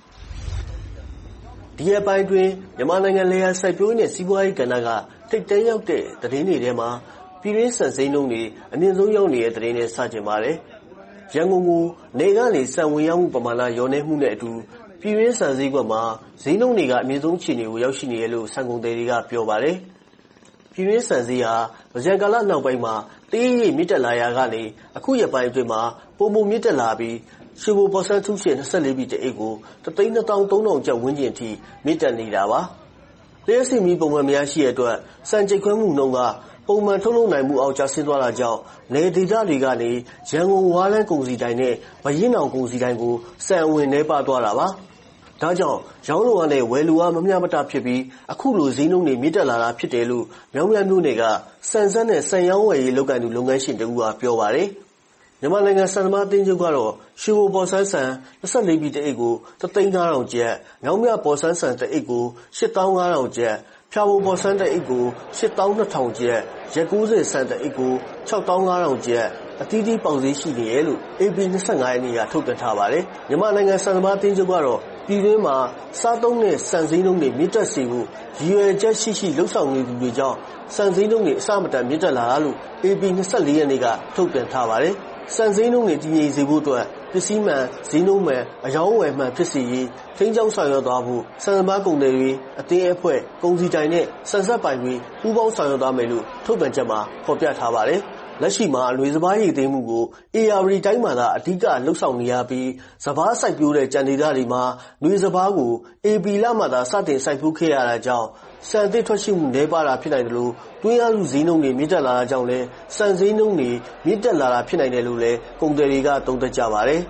ဒီအပိုင်းတွင်မြန်မာနိုင်ငံလေယာစိုက်ပျိုးရေးနဲ့စီးပွားရေးကဏ္ဍကထိပ်တန်းရောက်တဲ့သတင်းတွေထဲမှာပြည်တွင်းစံစိမ်းနှုန်းတွေအမြင့်ဆုံးရောက်နေတဲ့သတင်းတွေစကြင်ပါတယ်ရန်ကုန်ကိုနေကနေစံဝင်ရောက်မှုပမာဏလျော့နေမှုနဲ့အတူပြည်တွင်းစံစည်းကွက်မှာဈေးနှုန်းတွေကအမြင့်ဆုံးအခြေအနေကိုရောက်ရှိနေတယ်လို့စံကုန်သည်တွေကပြောပါတယ်။ပြည်တွင်းစံစည်းဟာဗကြံကာလနောက်ပိုင်းမှာတည်ရည်မြင့်တက်လာရာကနေအခုရက်ပိုင်းအတွင်းမှာပုံပုံမြင့်တက်လာပြီးရွှေဘိုပေါ်ဆန်းထုရှင်24ဘီတအိတ်ကို1,23,000ကျပ်ဝန်းကျင်ထိမြင့်တက်နေတာပါ။လျှက်စစ်မီးပုံမှန်များရှိတဲ့အတွက်စံကြိတ်ခွဲမှုနှုန်းကပုံမှန်ထုတ်လုပ်နိုင်မှုအောက်ကျဆင်းသွားတာကြောင့်နေဒေသတွေကနေရန်ကုန်ဝါးလန်းကုန်စည်တိုင်းနဲ့ဗရင်အောင်ကုန်စည်တိုင်းကိုစံအဝင်နှဲပါသွားတာပါ။ဒါကြောင့်ရောင်းလိုအားနဲ့ဝယ်လိုအားမမျှမတဖြစ်ပြီးအခုလိုဈေးနှုန်းတွေမြင့်တက်လာတာဖြစ်တယ်လို့မြောင်းမြမျိုးနယ်ကစံစက်နဲ့စံရောင်းဝယ်ရေးလုပ်ကိုင်သူလုပ်ငန်းရှင်တဦးကပြောပါတယ်။မြန်မာနိုင်ငံစံသမားအသင်းချုပ်ကတော့ရွှေဘိုပေါ်ဆန်းဆန်24ဘီတအိတ်ကို1,500,000ကျပ်၊မြောင်းမြပေါ်ဆန်းဆန်တအိတ်ကို8,500,000ကျပ်၊ဖြာဘိုပေါ်ဆန်းတအိတ်ကို8,200,000ကျပ်၊ရက်90ဆန်တအိတ်ကို6,500,000ကျပ်အသီးသီးပေါက်ဈေးရှိနေတယ်လို့ AP 25ရက်နေ့ကထုတ်ပြန်ထားပါတယ်။မြန်မာနိုင်ငံစံသမားအသင်းချုပ်ကတော့ပြည်တွင်းမှာစားသုံးတဲ့စံစည်းနှုန်းတွေမြင့်တက်စေဖို့ရည်ရွယ်ချက်ရှိလှုပ်ဆောင်နေသူတွေကြောင့်စံစည်းနှုန်းတွေအစမတန်မြင့်တက်လာတာလို့ AP 24ရက်နေ့ကထုတ်ပြန်ထားပါတယ်။စံစည်းနှုန်းတွေတည်ငြိမ်စေဖို့အတွက်ပစ္စည်းမှန်ဈေးနှုန်းမှန်အယောင်းဝယ်မှန်ဖြစ်စေရေးထိန်းချုပ်ဆောင်ရွက်သွားဖို့စံသမားကုန်သည်တွေအသင်းအဖွဲ့ကုန်စည်တိုင်နဲ့စံဆက်ပိုင်တွေပူးပေါင်းဆောင်ရွက်သွားမယ်လို့ထုတ်ပြန်ချက်မှာဖော်ပြထားပါတယ်။လက်ရှိမှာຫນွေစပါးရိတ်သိမ်းမှုကို AR တိုင်းမှာသာအဓိကလှုပ်ဆောင်နေရပြီးစပါးစိုက်ပျိုးတဲ့ကြံဒေသတွေမှာຫນွေစပါးကို AB လမှာသာစတင်စိုက်ပျိုးခဲ့ရတာကြောင့်ဆန်သစ်ထွက်ရှိမှုနည်းပါးတာဖြစ်နိုင်တယ်လို့တွင်းအားစုဈေးနှုန်းတွေမြင့်တက်လာတာကြောင့်လည်းဆန်ဈေးနှုန်းတွေမြင့်တက်လာတာဖြစ်နိုင်တယ်လို့လည်းကုန်သည်တွေကသုံးသပ်ကြပါတယ်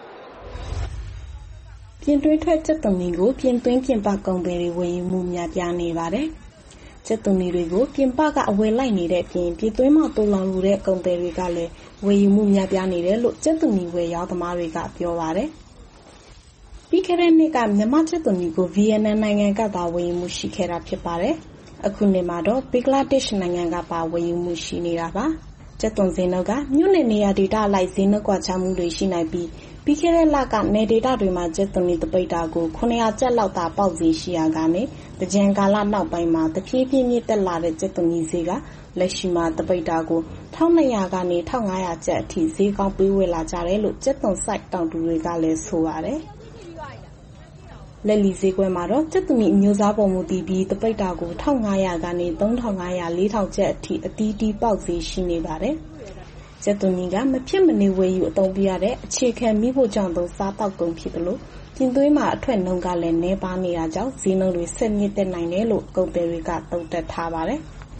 ပြင်သွင်းထွက်ကြက်သွန်နီကိုပြင်သွင်းပြင်ပကုန်သည်တွေဝယ်ယူမှုများပြားနေပါတယ်။ကြက်သွန်နီတွေကိုပြင်ပကအဝယ်လိုက်နေတဲ့အပြင်ပြည်သွင်းမှတိုးလောင်လိုတဲ့ကုန်သည်တွေကလည်းဝယ်ယူမှုများပြားနေတယ်လို့ကြက်သွန်နီဝယ်ရောင်းသမားတွေကပြောပါတယ်။ပြီးခဲ့တဲ့နှစ်ကမြန်မာကြက်သွန်နီကိုဗီယက်နမ်နိုင်ငံကသာဝယ်ယူမှုရှိခဲ့တာဖြစ်ပါတယ်။အခုနှစ်မှာတော့ဘင်္ဂလားဒေ့ရှ်နိုင်ငံကပါဝယ်ယူမှုရှိနေတာပါ။ကြက်သွန်ဈေးနှုန်းကမြို့နယ်နေရာဒေသအလိုက်ဈေးနှုန်းကွာခြားမှုတွေရှိနိုင်ပြီးပြီးခဲ့တဲ့လကနယ်ဒေသတွေမှာကြက်သွန်နီတပိတ်တာကို900ကျပ်လောက်သာပေါက်ဈေးရှိရာကနေတကြံကာလနောက်ပိုင်းမှာတဖြည်းဖြည်းမြင့်တက်လာတဲ့ကြက်သွန်နီဈေးကလက်ရှိမှာတပိတ်တာကို1200ကနေ1500ကျပ်အထိဈေးကောင်းပေးဝယ်လာကြတယ်လို့ကြက်သွန်ဆိုင်တောင်သူတွေကလည်းဆိုပါတယ်။လက်လီဈေးကွက်မှာတော့ကြက်သွန်နီအမျိုးအစားပေါ်မူတည်ပြီးတပိတ်တာကို1500ကနေ3500 4000ကျပ်အထိအသီးသီးပေါက်ဈေးရှိနေပါတယ်။ကြက်သွန်နီကမဖြစ်မနေဝယ်ယူအသုံးပြုရတဲ့အခြေခံမိဖို့ကြောင့်သောစားတောက်ကုန်ဖြစ်တယ်လို့ပြင်သွင်းမှာအထွက်နှုန်းကလည်းနှဲပါနေတာကြောင့်ဈေးနှုန်းတွေဆက်မြင့်တက်နိုင်တယ်လို့ကုန်သည်တွေကသုံးသပ်ထားပါတယ်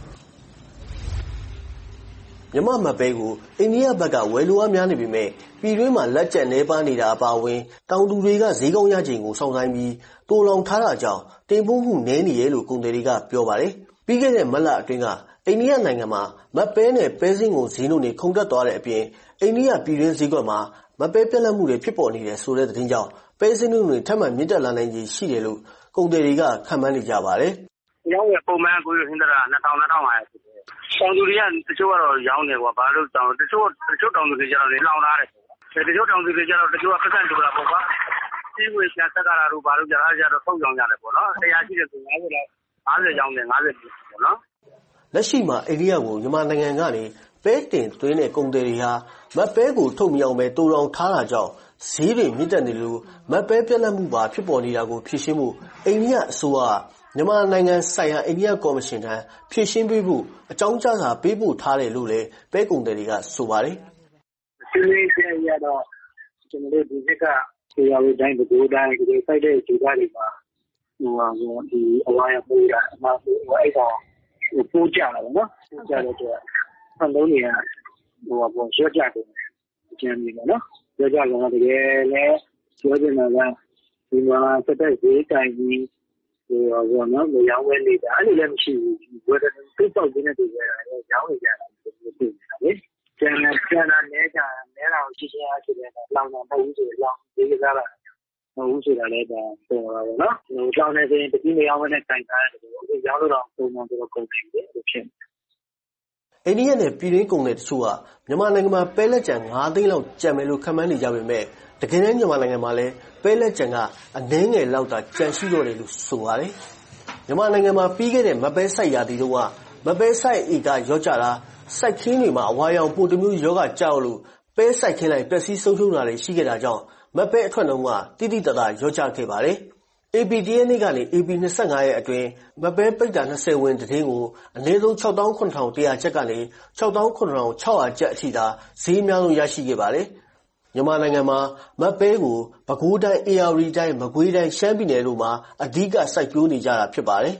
မြန်မာမပဲကိုအိန္ဒိယဘက်ကဝယ်လိုအားများနေပေမဲ့ပြည်တွင်းမှာလက်ကျန်နှဲပါနေတာအပါအဝင်တောင်သူတွေကဈေးကောင်းရချိန်ကိုစောင့်ဆိုင်ပြီးတိုးလောင်ထားတာကြောင့်တင်ပို့မှုနည်းနေရလို့ကုန်သည်တွေကပြောပါတယ်ပြီးခဲ့တဲ့မလအတွင်းကအိန္ဒိယနိုင်ငံမှာမပဲနဲ့ပဲစင်းကိုဈေးနှုန်းတွေခုန်တက်သွားတဲ့အပြင်အိန္ဒိယပြည်တွင်းဈေးကွက်မှာမပဲပြက်လက်မှုတွေဖြစ်ပေါ်နေတယ်ဆိုတဲ့သတင်းကြောင့်ပဲစင်းနှုန်းတွေထပ်မံမြင့်တက်လာနိုင်ခြေရှိတယ်လို့ကုန်သည်တွေကခန့်မှန်းနေကြပါတယ်
။ရောင်းရပုံမှန်ကိုရင်းတာ2000 2500ဖြစ်တယ်။တောင်သူတွေကတချို့ကတော့ရောင်းတယ်ကွာဘာလို့တောင်တချို့တောင်သူတွေကျတော့လောင်ထားတယ်။တချို့တောင်သူတွေကျတော့တချို့ကခက်ခက်တူလာပေါ့ကွာ။စီးဝေးချဆက်ကြတာတို့ဘာလို့ကြတာကြတော့ထုတ်ရောင်းရတယ်ပေါ့နော်။100ရှိတယ်ဆို50လောက်50ရောင်းတယ်50ပေါ့နော်
။လက်ရှိမှာအိန္ဒိယကိုမြန်မာနိုင်ငံကနေပဲတင်သွင်းတဲ့ကုန်သည်တွေဟာမပဲကိုထုတ်မအောင်ပဲတိုးတောင်ထားတာကြောင့်ဈေးတွေမြင့်တက်နေလို့မပဲပြက်လက်မှုပါဖြစ်ပေါ်နေတာကိုဖြေရှင်းဖို့အိန္ဒိယအစိုးရမြန်မာနိုင်ငံဆိုင်ရာအိန္ဒိယကော်မရှင်ထံဖြေရှင်းပေးဖို့အကြောင်းကြားစာပေးပို့ထားတယ်လို့လည်းပဲကုန်သည်တွေကဆိုပါတယ်
။ဒီနေ့ကျရတော့ကျွန်တော်တို့ဒီကတရားဝင်တိုင်းဘိုးတိုင်းဒီစိုက်တဲ့ဒေသတွေမှာဒီအဝါရပိုးရအမှားအဲ့တော့ပိုးကြတာပေါ့နော်ပိုးကြတဲ့အတွက်အလုံးတွေကရောကြတယ်အကျဉ်းကြီးပေါ့နော်ရောကြတော့တကယ်လည်းပြောချင်တာကဒီမှာဆက်တဲ့ဈေးတိုင်းကြီးနော်မရောင်းဝဲနေတာအဲ့လိုလည်းမရှိဘူးဘယ်တော့သိပေါက်နေတဲ့သူတွေရောင်းနေကြတာဖြစ်နေတာလေကျန်တာနဲတော့ရှိချင်းအားဖြင့်လောင်တော့မဟုတ်ဘူးဆိုလောင်ဒီကစားတာမဟုတ်ဘူးဆိုတာလည်းဒါပေါ်တာပေါ့နော်ဟိုလောင်နေစဉ်တတိမရောင်းဝဲနဲ့တိုင်တာတယ်အခုရောင်းလို့တော့ပုံမှန်တော့ကုန်ပြီလေလို့ဖြစ်
အိန္ဒိယနဲ့ပြည်တွင်းကုန်သည်တချို့ကမြန်မာနိုင်ငံမှာပဲလက်ကျန်9သိန်းလောက်ကျန်မယ်လို့ခန့်မှန်းနေကြပေမဲ့တကယ်တမ်းမြန်မာနိုင်ငံမှာလည်းပဲလက်ကျန်ကအနည်းငယ်လောက်သာကျန်ရှိတော့တယ်လို့ဆိုပါတယ်။မြန်မာနိုင်ငံမှာပြီးခဲ့တဲ့မပဲစိုက်ရာသီတုန်းကမပဲစိုက်ဧကရော့ကျတာစိုက်ခင်းတွေမှာအဝါရောင်ပိုတမျိုးရောဂါကြောက်လို့ပဲစိုက်ခင်းလိုက်ပျက်စီးဆုံးရှုံးတာတွေရှိခဲ့တာကြောင့်မပဲအထွက်နှုန်းကတိတိတတ်တာရော့ကျခဲ့ပါတယ်။ APTN နေ့ကနေ AP25 ရဲ့အတွင်းမပဲပိတ်တာ20ဝင်သတင်းကိုအနည်းဆုံး 6,100 ကျပ်ကနေ 6,600 ကျပ်အထိသာဈေးအများဆုံးရရှိခဲ့ပါတယ်။မြန်မာနိုင်ငံမှာမပဲကိုပဲခူးတိုင်း AR တိုင်းမကွေးတိုင်းရှမ်းပြည်နယ်တို့မှာအဓိကစိုက်ပျိုးနေကြတာဖြစ်ပါတယ်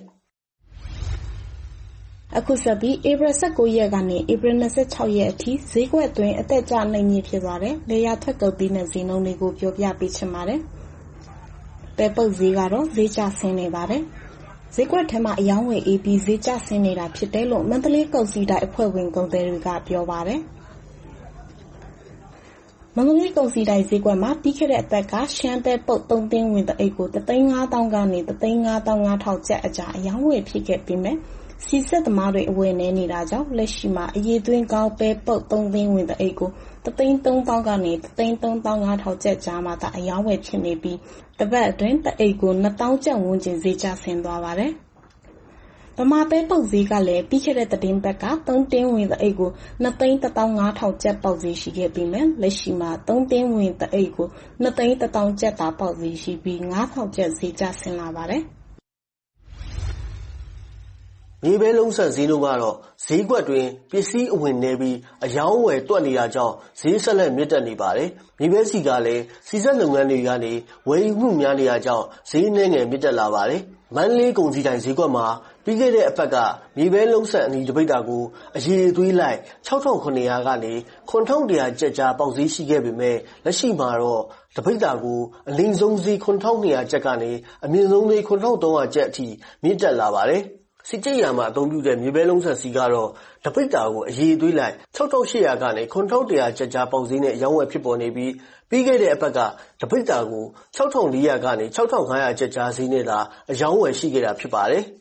အခုဆက်ပြီးဧပြီ19ရက်ကနေဧပြီ26ရက်အထိဈေးကွက်အတွင်းအသက်ကျနှိမ့်မြင့်ဖြစ်သွားတဲ့လေယာထွက်ကုန်ပြီးတဲ့ဈေးနှုန်းတွေကိုပြောပြပေးချင်ပါတယ်။ပဲပုတ်ဈေးကတော့ဈေးကျဆင်းနေပါတယ်။ဈေးကွက်ထဲမှာအယောင်းဝယ်အေးပြီးဈေးကျဆင်းနေတာဖြစ်တယ်လို့မန္တလေးကုန်စည်ဒိုင်အဖွဲ့ဝင်ကုန်သည်တွေကပြောပါတယ်။မန္တလေးကုန်စည်ဒိုင်ဈေးကွက်မှာပြီးခဲ့တဲ့အသက်ကရှမ်းပဲပုတ်3သိန်းဝင်တဲ့အိတ်ကို3,500ကနေ3,550,000ကျပ်အကြားအယောင်းဝယ်ဖြစ်ခဲ့ပြီးမြဲစီဆက်သမားတွေအဝယ်နေနေတာကြောင့်လက်ရှိမှာအရေးသွင်းကောင်းပဲပုတ်3သိန်းဝင်တဲ့အိတ်ကို3,300,000ကနေ3,350,000ကျပ်ကြားမှာသာအယောင်းဝယ်ဖြစ်နေပြီးတပတ်အတွင်းတအိတ်ကို2,000ကျပ်ဝန်းကျင်ဈေးကျဆင်းသွားပါတယ်။ဗမာပဲပုတ်ဈေးကလည်းပြီးခဲ့တဲ့သတင်းပတ်က3တင်းဝင်တဲ့အိတ်ကို2,150,000ကျပ်ပေါက်ဈေးရှိခဲ့ပြီးမြဲလက်ရှိမှာ3တင်းဝင်တဲ့အိတ်ကို2,100,000ကျပ်သာပေါက်ဈေးရှိပြီး9,000ကျပ်ဈေးကျဆင်းလာပါတယ်။
မြေပဲလုံးဆန်ဈေးနှုန်းကတော့ဈေးကွက်တွင်ပစ္စည်းအဝင်နေပြီးအယောင်းဝယ်တွက်နေတာကြောင့်ဈေးဆက်လက်မြင့်တက်နေပါတယ်။မြေပဲစီကလည်းစီစက်လုပ်ငန်းတွေကနေဝယ်ယူမှုများနေရကြောင်းဈေးနှဲငယ်မြင့်တက်လာပါတယ်။မန္တလေးကုန်စည်တိုင်းဈေးကွက်မှာပြီးခဲ့တဲ့အပတ်ကမြေပဲလုံးဆန်အနီတပိတ်တာကိုအရေသွေးလိုက် 6,900 ကနေ 9,100 ကျပ်ကြားပေါက်ဈေးရှိခဲ့ပေမဲ့လက်ရှိမှာတော့တပိတ်တာကိုအလိမ်ဆုံးဈေး 9,200 ကျပ်ကနေအမြင့်ဆုံးဈေး 9,300 ကျပ်အထိမြင့်တက်လာပါတယ်။စီကျိတ်ရာမှာအသုံးပြုတဲ့မြေပဲလုံးဆန်စီကတော့တပိတ်တာကိုအရေသွေးလိုက် 6,800 ကနေ 9,100 ကျပ်ကြားပေါက်ဈေးနဲ့ရောင်းဝယ်ဖြစ်ပေါ်နေပြီးပြီးခဲ့တဲ့အပတ်ကတပိတ်တာကို 6,400 ကနေ 6,500 ကျပ်ကြားဈေးနဲ့သာအရောင်းဝယ်ရှိခဲ့တာဖြစ်ပါတယ်။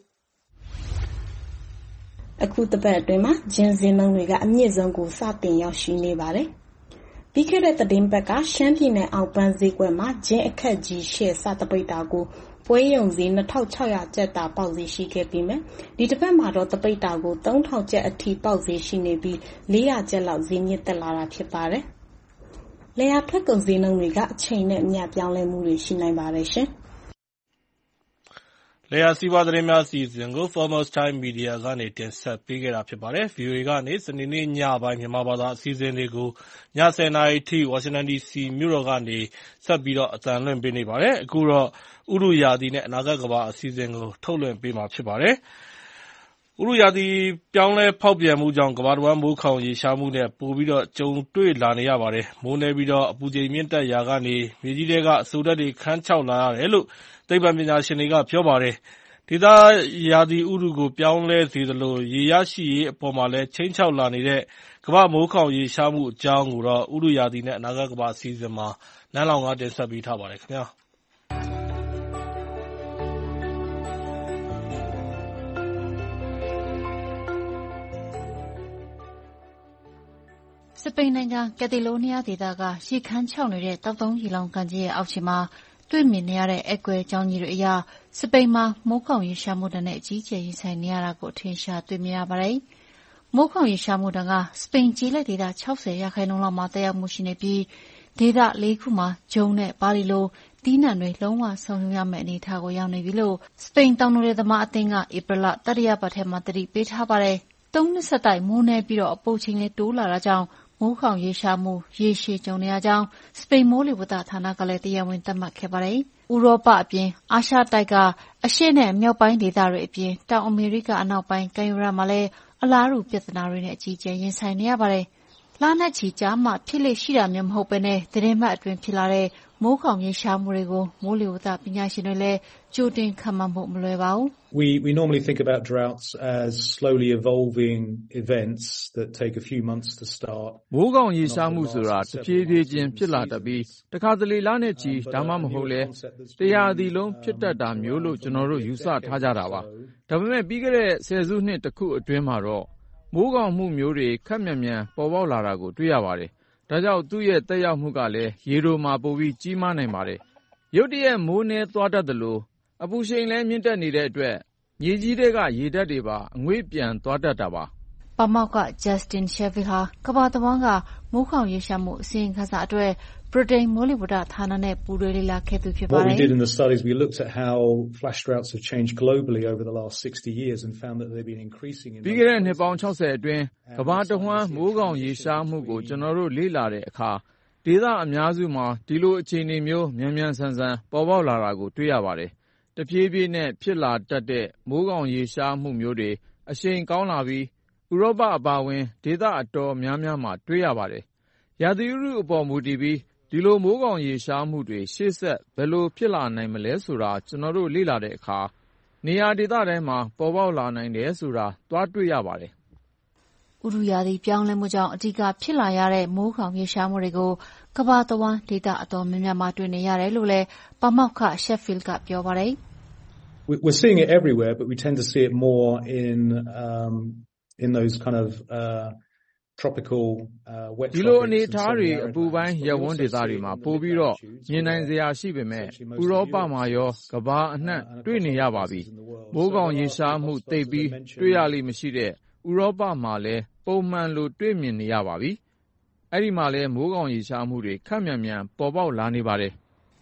အခုတစ်ပတ်အတွင်းမှာဂျင်းဈေးနှုန်းတွေကအမြင့်ဆုံးကိုစတင်ရောက်ရှိနေပါတယ်။ပြီးခဲ့တဲ့သတင်းပတ်ကရှမ်းပြည်နယ်အောက်ပန်းဈေးကွက်မှာဂျင်းအခက်ကြီးရှယ်စတပိတ်တာကိုပွဲရုံဈေး 2,600 ကျပ်တာပေါက်ဈေးရှိခဲ့ပြီးမယ်။ဒီတစ်ပတ်မှာတော့တပိတ်တာကို 3,000 ကျပ်အထိပေါက်ဈေးရှိနေပြီး400 ကျပ်လောက်ဈေးမြင့်တက်လာတာဖြစ်ပါတယ်။လယ်ယာထွက်ကုန်ဈေးနှုန်းတွေကအချိန်နဲ့အမျှပြောင်းလဲမှုတွေရှိနိုင်ပါတယ်ရှင်။
လယ်ယာစီးပွားသတင်းများအစီအစဉ်ကို Foremost Time Media ကနေတင်ဆက်ပေးခဲ့တာဖြစ်ပါတယ်။ VOA ကနေစနေနေ့ညပိုင်းမြန်မာဘာသာအစီအစဉ်တွေကိုည 10 နာရီထိဝါရှင်တန် DC မြို့တော်ကနေဆက်ပြီးတော့အသံလွှင့်ပေးနေပါတယ်။အခုတော့ဥတုရာသီနဲ့အနာဂတ်ကမ္ဘာအစီအစဉ်ကိုထုတ်လွှင့်ပေးမှာဖြစ်ပါတယ်။ဥတုရာသီပြောင်းလဲဖောက်ပြန်မှုကြောင့်ကမ္ဘာတဝန်းမိုးခေါင်ရေရှားမှုနဲ့ပိုပြီးတော့ကြုံတွေ့လာနေရပါတယ်။မိုးနည်းပြီးတော့အပူချိန်မြင့်တက်ရာကနေမြေကြီးထဲကအစိုဓာတ်တွေခန်းခြောက်လာရတယ်လို့သိပ္ပံပညာရှင်တွေကပြောပါတယ်။ဒေသရာသီဥတုကိုပြောင်းလဲစေသလိုရေရရှိရေးအပေါ်မှာလည်းခြိမ်းခြောက်လာနေတဲ့ကမ္ဘာမိုးခေါင်ရေရှားမှုအကြောင်းကိုတော့ဥတုရာသီနဲ့အနာဂတ်ကမ္ဘာအစီအစဉ်မှာနန်းလောင်ကတင်ဆက်ပေးထားပါတယ်ခင်ဗျာ။
စပိန်နိုင်ငံကက်တီလိုးနီးယားဒေသကရေခမ်းခြောက်နေတဲ့တောက်သုံးရေလောင်ကန်ကြီးရဲ့အောက်ခြေမှာတွေ့မြင်နေရတဲ့အက်ကွဲကြောင်းကြီးတွေအရစပိန်မှာမိုးခေါင်ရေရှားမှုဒဏ်နဲ့အကြီးအကျယ်ရင်ဆိုင်နေရတာကိုအထင်ရှားတွေ့မြင်ရပါတယ်။မိုးခေါင်ရေရှားမှုဒဏ်ကစပိန်ကျေးလက်ဒေသ 60% လောက်မှာတက်ရောက်မှုရှိနေပြီးဒေသ 4 ခုမှာဂျုံနဲ့ပါလီလိုသီးနှံတွေလုံးဝဆုံးရှုံးရမယ့်အနေအထားကိုရောက်နေပြီလို့စပိန်တောင်သူလယ်သမားအသင်းကဧပြီလတတိယပတ်ထဲမှာသတိပေးထားပါတယ်။3 နှစ်ဆက်တိုက်မိုးနည်းပြီးတော့အပူချိန်လည်းတိုးလာတာကြောင့်မိုးခေါင်ရေရှားမှုရေရှည်ကြုံနေရကြောင်းစပိန်မိုးလေဝသဌာနကလည်းတရားဝင်သတ်မှတ်ခဲ့ပါတယ်။ဥရောပအပြင်အာရှတိုက်ကအရှေ့နဲ့မြောက်ပိုင်းဒေသတွေအပြင်တောင်အမေရိကအနောက်ပိုင်းကမ်းရိုးတန်းမှာလည်းအလားတူပြဿနာတွေနဲ့အကြီးအကျယ်ရင်ဆိုင်နေရပါတယ်။လနဲ့ချီကြာမှဖြစ်လေ့ရှိတာမျိုးမဟုတ်ဘဲနဲ့သတင်းပတ်အတွင်းဖြစ်လာတဲ့မိုးခေါင်ရေရှားမှုတွေကိုမိုးလေဝသပညာရှင်တွေလည်းကြိုတင်ခန့်မှန်းဖို့မလွယ်ပါဘူး။
We normally think about droughts as slowly evolving events that take a few months to start.
မိုးခေါင်ရေရှားမှုဆိုတာတဖြည်းဖြည်းချင်းဖြစ်လာတတ်ပြီးတခါတလေလနဲ့ချီဒါမှမဟုတ်လေတရားအသီးလုံးဖြစ်တတ်တာမျိုးလို့ကျွန်တော်တို့ယူဆထားကြတာပါ။ဒါပေမဲ့ပြီးခဲ့တဲ့ဆယ်စုနှစ်တစ်ခုအတွင်းမှာတော့မိုးခေါင်မှုမျိုးတွေခက်မြန်မြန်ပေါ်ပေါက်လာတာကိုတွေ့ရပါတယ်။ဒါကြောင့်သူ့ရဲ့တက်ရောက်မှုကလည်းရေတိုမှာပိုပြီးကြီးမားနိုင်ပါတယ်။ရုတ်တရက်မိုးနည်းသွားတတ်သလိုအပူရှိန်လည်းမြင့်တက်နေတဲ့အတွက်မြေကြီးထဲကရေဓာတ်တွေပါအငွေ့ပြန်သွားတတ်တာပါ
။ပါမောက္ခ Justin Sheffield ဟာကမ္ဘာတဝန်းကမိုးခေါင်ရေရှားမှုအစီရင်ခံစာအတွက်ဗြိတိန်မိုးလေဝသဌာနနဲ့ပူးတွဲလေ့လာခဲ့သူဖြစ်ပါတယ်။
What we did in the studies, we looked at how flash droughts have changed globally over the last 60 years and found that they've been increasing in
ပြီးခဲ့တဲ့နှစ်ပေါင်း60အတွင်းကမ္ဘာတဝန်းမိုးခေါင်ရေရှားမှုကိုကျွန်တော်တို့လေ့လာတဲ့အခါဒေသအများစုမှာဒီလိုအခြေအနေမျိုးမြန်မြန်ဆန်ဆန်ပေါ်ပေါက်လာတာကိုတွေ့ရပါတယ်။တဖြည်းဖြည်းနဲ့ဖြစ်လာတတ်တဲ့မိုးခေါင်ရေရှားမှုမျိုးတွေအရှိန်ကောင်းလာပြီးဥရောပအပါအဝင်ဒေသအတော်များများမှာတွေ့ရပါတယ်။ရာသီဥတုအပေါ်မူတည်ပြီးဒီလိုမိုးခေါင်ရေရှားမှုတွေရှေ့ဆက်ဘယ်လိုဖြစ်လာနိုင်မလဲဆိုတာကျွန်တော်တို့လေ့လာတဲ့အခါနေရာဒေသတိုင်းမှာပေါ်ပေါက်လာနိုင်တယ်ဆိုတာသွားတွေ့ရပါတယ်
။ဥတုရာသီပြောင်းလဲမှုကြောင့်အဓိကဖြစ်လာရတဲ့မိုးခေါင်ရေရှားမှုတွေကိုကမ္ဘာတဝန်းဒေသအတော်များများမှာတွေ့နေရတယ်လို့လည်းပါမောက္ခ Sheffield ကပြောပါတယ်
။ We're seeing it everywhere, but we tend to see it more in those kind of tropical wet
ဒီလိုအနေထားတွေအပူပိုင်းရပ်ဝန်းဒေသတွေမှာပိုပြီးတော့မြင်နိုင်စရာရှိပေမဲ့ဥရောပမှာရောကမ္ဘာအနှံ့တွေ့နေရပါပြီ။မိုးခေါင်ရေရှားမှုသိပ်ပြီးတွေ့ရလိမ့်မရှိတဲ့ဥရောပမှာလည်းပုံမှန်လိုတွေ့မြင်နေရပါပြီ။အဲ့ဒီမှာလည်းမိုးခေါင်ရေရှားမှုတွေခက်မြန်မြန်ပေါ်ပေါက်လာနေပါတယ်
။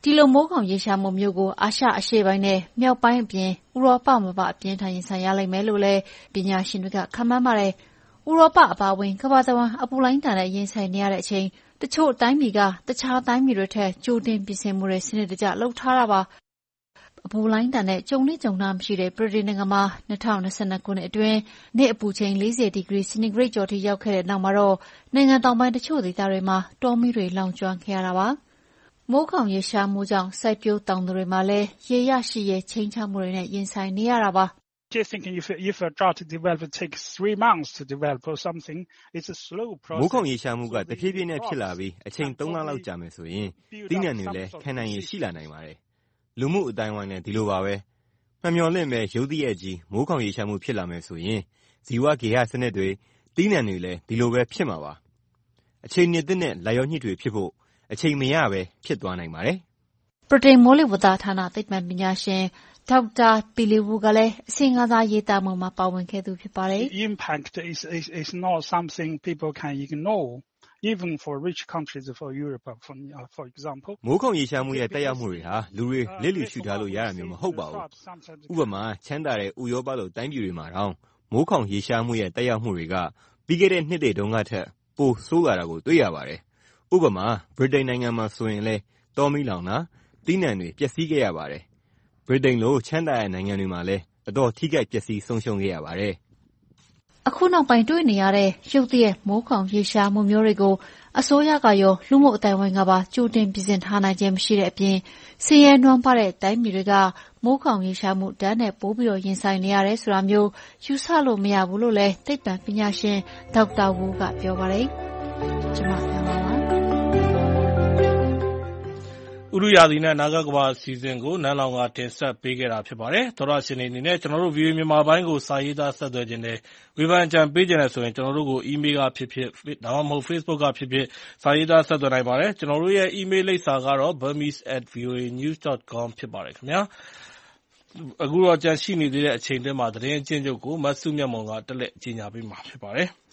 ဒီလိုမိုးခေါင်ရေရှားမှုမျိုးကိုအာရှအရှေ့ပိုင်းနဲ့မြောက်ပိုင်းအပြင်ဥရောပမှာပါအပြင်းထန်ရင်ဆိုင်ရလိမ့်မယ်လို့လည်းပညာရှင်တွေကခန့်မှန်းပါတယ်။ဥရောပအပါအဝင်ကမ္ဘာတဝန်းအပူလိုင်းတန်တဲ့ရင်ဆိုင်နေရတဲ့အချိန်တချို့တိုင်းပြည်ကတခြားတိုင်းပြည်တွေထက်ကြိုတင်ပြင်ဆင်မှုတွေစနစ်တကျလုပ်ထားတာပါ။အပူလိုင်းတန်တဲ့ကြုံနဲ့ကြုံတာမရှိတဲ့ဗြိတိန်နိုင်ငံမှာ2022ခုနှစ်အတွင်းနေ့အပူချိန်40ဒီဂရီစင်တီဂရိတ်ကျော်ထိရောက်ခဲ့တဲ့နောက်မှာတော့နိုင်ငံတောင်ပိုင်းတချို့ဒေသတွေမှာတောမီးတွေလောင်ကျွမ်းခဲ့ရတာပါ။မိုးခေါင်ရေရှားမှုကြောင့်စိုက်ပျိုးတောင်သူတွေမှာလည်းရေရရှိရဲ့ချိန်ချမှုတွေနဲ့ရင်ဆိုင်နေရတာပါ။
Just thinking if a drought to develop it takes 3 months to develop or something, it's a slow process.
မိုးခေါင်ရေရှားမှုကတဖြည်းဖြည်းနဲ့ဖြစ်လာပြီးအချိန်3လလောက်ကြာမယ်ဆိုရင်တိနံတွေလည်းခံနိုင်ရရှိလာနိုင်ပါတယ်။လူမှုအတိုင်းဝိုင်းနဲ့ဒီလိုပါပဲ။မှန်မျော်လင့်မဲ့ရုပ်တရက်ကြီးမိုးခေါင်ရေရှားမှုဖြစ်လာမယ်ဆိုရင်ဇီဝဂေဟစနစ်တွေတိနံတွေလည်းဒီလိုပဲဖြစ်မှာပါ။အချိန်နှစ်သက်နဲ့လာရောညှိတွေဖြစ်ဖို့အချိန်မရပဲဖြစ်သွားနိုင်ပါတယ်
။ဗြိတိန်မိုးလေဝသဌာနသိပ္ပံပညာရှင်ဒေါက်တာပီလီဝူကလည်းအစီရင်ခံစာရေးသားမှုမှာပါဝင်ခဲ့သူဖြစ်ပါတယ်
။ The impact is not something people can ignore even for rich countries for Europe for example.
မိုးခေါင်ရေရှားမှုရဲ့တက်ရောက်မှုတွေဟာလူတွေလက်လီရှုထားလို့ရတာမျိုးမဟုတ်ပါဘူး။ဥပမာချမ်းသာတဲ့ဥရောပလိုတိုင်းပြည်တွေမှာတောင်မိုးခေါင်ရေရှားမှုရဲ့တက်ရောက်မှုတွေကပြီးခဲ့တဲ့နှစ်တွေတုန်းကထက်ပိုဆိုးလာတာကိုတွေ့ရပါတယ်။ဥပမာဗြိတိန်နိုင်ငံမှာဆိုရင်လည်းတောမီးလောင်တာတိနံတွေပျက်စီးခဲ့ရပါတယ်။ဗြိတိန်လိုချမ်းသာတဲ့နိုင်ငံတွေမှာလည်းအတော်ထိခိုက်ပျက်စီးဆုံးရှုံးခဲ့ရပါတယ်
။အခုနောက်ပိုင်းတွေ့နေရတဲ့ရုတ်တရက်မိုးခေါင်ရေရှားမှုမျိုးတွေကိုအစိုးရကရောလူမှုအတိုင်းဝိုင်းကပါကြိုတင်ပြင်ဆင်ထားနိုင်ခြင်းမရှိတဲ့အပြင်ဆင်းရဲနွမ်းပါးတဲ့တိုင်းပြည်တွေကမိုးခေါင်ရေရှားမှုတန်းနဲ့ပိုးပြီးရင်ဆိုင်နေရတယ်ဆိုတာမျိုးယူဆလို့မရဘူးလို့လည်းသိပ္ပံပညာရှင်ဒေါက်တာဝူကပြောပါတယ်။ကျွန်မ
ဥရုရာသီနဲ့နာဂကဘာအစီအစဉ်ကိုနန်းလောင်ကတင်ဆက်ပေးခဲ့တာဖြစ်ပါတယ်။သောရရှင်တွေအနေနဲ့ကျွန်တော်တို့ VOA မြန်မာပိုင်းကိုစာရေးသားဆက်သွယ်ခြင်းနဲ့ဝေဖန်ကြံပေးခြင်းနဲ့ဆိုရင်ကျွန်တော်တို့ကို email ကဖြစ်ဖြစ်ဒါမှမဟုတ် Facebook ကဖြစ်ဖြစ်စာရေးသားဆက်သွယ်နိုင်ပါတယ်။ကျွန်တော်တို့ရဲ့ email လိပ်စာကတော့ burmese@voanews.com ဖြစ်ပါတယ်ခင်ဗျာ။အခုတော့ကြန့်ရှိနေသေးတဲ့အချိန်တည်းမှာသတင်းအကျဉ်းချုပ်ကိုမဆုမြတ်မွန်ကတက်လက်ကြီးညာပေးမှာဖြစ်ပါတယ်။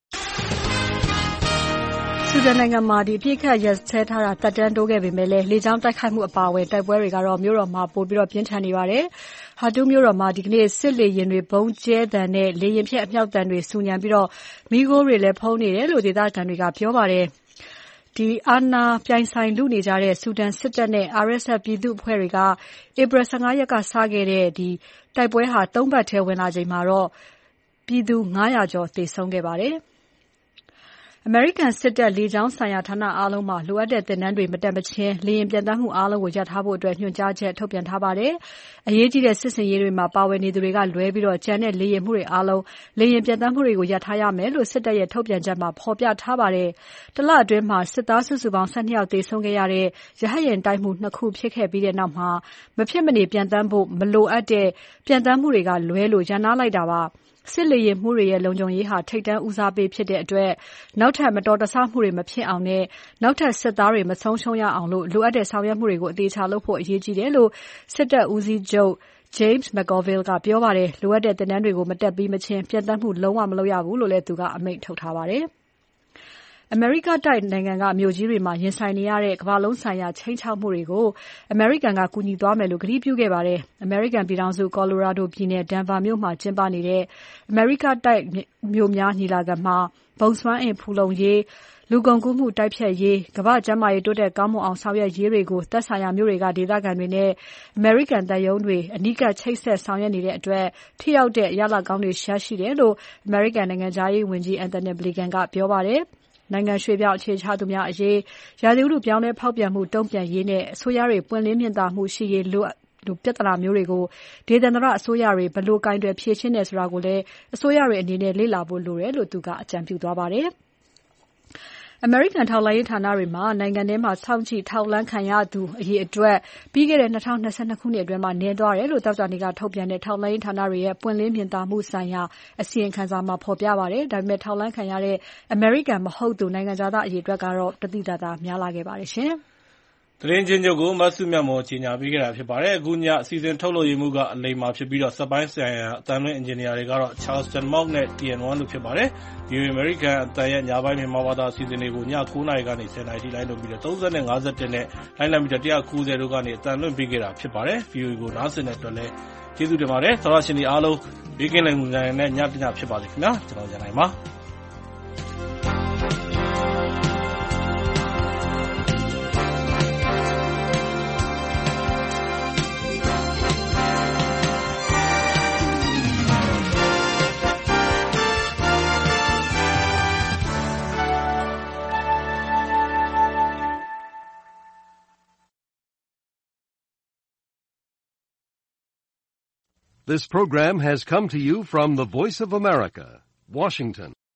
ဆူဒန်နိုင်ငံမှာအပြစ်အခတ်ရပ်စဲထားတာတက်တန်းတိုးခဲ့ပေမဲ့လေကြောင်းတိုက်ခိုက်မှုအပါအဝင်တိုက်ပွဲတွေကတော့မြို့တော်မှာပိုပြီးပြင်းထန်နေပါတယ်။ဟာတူးမြို့တော်မှာဒီကနေ့စစ်လေယာဉ်တွေဘုံကျဲတံနဲ့လေယာဉ်ဖြတ်အမြောက်တံတွေဆူညံပြီးမီးခိုးတွေလည်းဖုံးနေတယ်လို့ဒေသခံတွေကပြောပါတယ်။အာဏာပြိုင်ဆိုင်လုနေကြတဲ့ဆူဒန်စစ်တပ်နဲ့ RSF ပြည်သူ့အဖွဲ့တွေကဧပြီ15ရက်ကစခဲ့တဲ့တိုက်ပွဲဟာ3ပတ်ထဲဝင်လာချိန်မှာတော့ပြည်သူ900ကျော်သေဆုံးခဲ့ပါတယ်။အမေရိကန်စစ်တပ်လေကြောင်းဆိုင်ရာဌာနအားလုံးမှာလိုအပ်တဲ့သင်တန်းတွေမတက်မချင်းလေယာဉ်ပျံသန်းမှုအားလုံးကိုရပ်ထားဖို့ညွှန်ကြားချက်ထုတ်ပြန်ထားပါတယ်။အရေးကြီးတဲ့စစ်ဆင်ရေးတွေမှာပါဝင်နေသူတွေကလွဲပြီးကျန်တဲ့လေယာဉ်မှုတွေအားလုံးလေယာဉ်ပျံသန်းမှုတွေကိုရပ်ထားရမယ်လို့စစ်တပ်ရဲ့ထုတ်ပြန်ချက်မှာဖော်ပြထားပါတယ်။တလအတွင်းမှာစစ်သားစုစုပေါင်း12ယောက်သေဆုံးခဲ့ရတဲ့ရဟတ်ယာဉ်တိုက်မှု2ခုဖြစ်ခဲ့ပြီးတဲ့နောက်မှာမဖြစ်မနေပျံသန်းဖို့မလိုအပ်တဲ့ပျံသန်းမှုတွေကလွဲလို့ရပ်နားလိုက်တာပါ။စစ်လေယာဉ်မှုတွေရဲ့လုံခြုံရေးဟာထိပ်တန်းဦးစားပေးဖြစ်တဲ့အတွက်နောက်ထပ်မတော်တဆမှုတွေမဖြစ်အောင်နဲ့နောက်ထပ်စစ်သားတွေမဆုံးရှုံးရအောင်လိုအပ်တဲ့ဆောင်ရွက်မှုတွေကိုအသေးချာလုပ်ဖို့အရေးကြီးတယ်လို့စစ်တပ်ဦးစီးချုပ် James McGovern ကပြောပါတယ်။လိုအပ်တဲ့သင်တန်းတွေကိုမတက်ပြီးမချင်းပြတ်သန်းမှုလုံးဝမလုပ်ရဘူးလို့လည်းသူကအမိန့်ထုတ်ထားပါတယ်။အမေရိကတိုက်နိုင်ငံကမြို့ကြီးတွေမှာရင်ဆိုင်နေရတဲ့ကမ္ဘာလုံးဆိုင်ရာချိန်ချောက်မှုတွေကိုအမေရိကန်ကကူညီသွားမယ်လို့ကတိပြုခဲ့ပါတယ်။အမေရိကန်ပြည်ထောင်စုကော်လိုရာဒိုပြည်နယ်ဒန်ဗာမြို့မှာကျင်းပနေတဲ့အမေရိကတိုက်မြို့များညီလာခံမှာဘုံစွမ်းအင်ဖူလုံရေးလူကုန်ကူးမှုတိုက်ဖျက်ရေးကမ္ဘာ့ကျန်းမာရေးတိုးတက်ကောင်းမွန်အောင်ဆောင်ရွက်ရေးတွေကိုသက်ဆိုင်ရာမြို့တွေကဒေသခံတွေနဲ့အမေရိကန်တပ်ရုံးတွေအနီးကပ်ချိတ်ဆက်ဆောင်ရွက်နေတဲ့အတွက်ထိရောက်တဲ့ရလဒ်ကောင်းတွေရရှိတယ်လို့အမေရိကန်နိုင်ငံခြားရေးဝန်ကြီး Antony Blinken ကပြောပါတယ်။နိုင်ငံရွှေ့ပြောင်းအခြေချသူများအရေးရာသီဥတုပြောင်းလဲဖောက်ပြန်မှုတုံ့ပြန်ရေးနဲ့အစိုးရတွေပွင့်လင်းမြင်သာမှုရှိရေးလိုပြဿနာမျိုးတွေကိုဒေသန္တရအစိုးရတွေဘယ်လိုကင်တွယ်ဖြေရှင်းတယ်ဆိုတာကိုလည်းအစိုးရတွေအနေနဲ့လေ့လာဖို့လိုတယ်လို့သူကအကြံပြုသွားပါတယ်။အမေရိကန်ထောက်လှမ်းရေးဌာနတွေမှာနိုင်ငံထဲမှာစောင့်ကြည့်ထောက်လှမ်းခံရသူအရေအတွက်ပြီးခဲ့တဲ့2022ခုနှစ်အတွင်းမှာနည်းသွားတယ်လို့သောကြာနေ့ကထုတ်ပြန်တဲ့ထောက်လှမ်းရေးဌာနတွေရဲ့ပွင့်လင်းမြင်သာမှုဆိုင်ရာအစီရင်ခံစာမှာဖော်ပြပါတယ်။ဒါပေမဲ့ထောက်လှမ်းခံရတဲ့အမေရိကန်မဟုတ်သူနိုင်ငံသားအရေအတွက်ကတော့တသိသာသာများလာခဲ့ပါတယ်ရှင်။
သတင်းချင်းချုပ်ကိုမဆုမြတ်မော်ကြီးညာပေးခဲ့တာဖြစ်ပါတယ်အခုညအစီအစဉ်ထုတ်လို့ရမှုကအလိမ္မာဖြစ်ပြီးတော့စက်ပိုင်းဆိုင်ရာအတန်လွင့်အင်ဂျင်နီယာတွေကတော့ Charleston Mount နဲ့ TN1 တို့ဖြစ်ပါတယ်ဒီ American အတန်ရဲ့ညပိုင်းမြန်မာဘာသာအစီအစဉ်တွေကိုည9:00 နာရီကနေ10:00 နာရီထိလိုက်လို့ပြီးတော့30နဲ့51နဲ့လိုင်းလံမီတာ190တို့ကနေအတန်လွင့်ပေးခဲ့တာဖြစ်ပါတယ် VOE ကိုနားဆင်တဲ့အတွက်လည်းကျေးဇူးတင်ပါတယ်သောရရှင်တွေအားလုံးဘေးကင်းလုံခြုံတဲ့ညတညဖြစ်ပါစေခင်ဗျာကျွန်တော်ရန်နိုင်ပါ
This program has come to you from the Voice of America, Washington.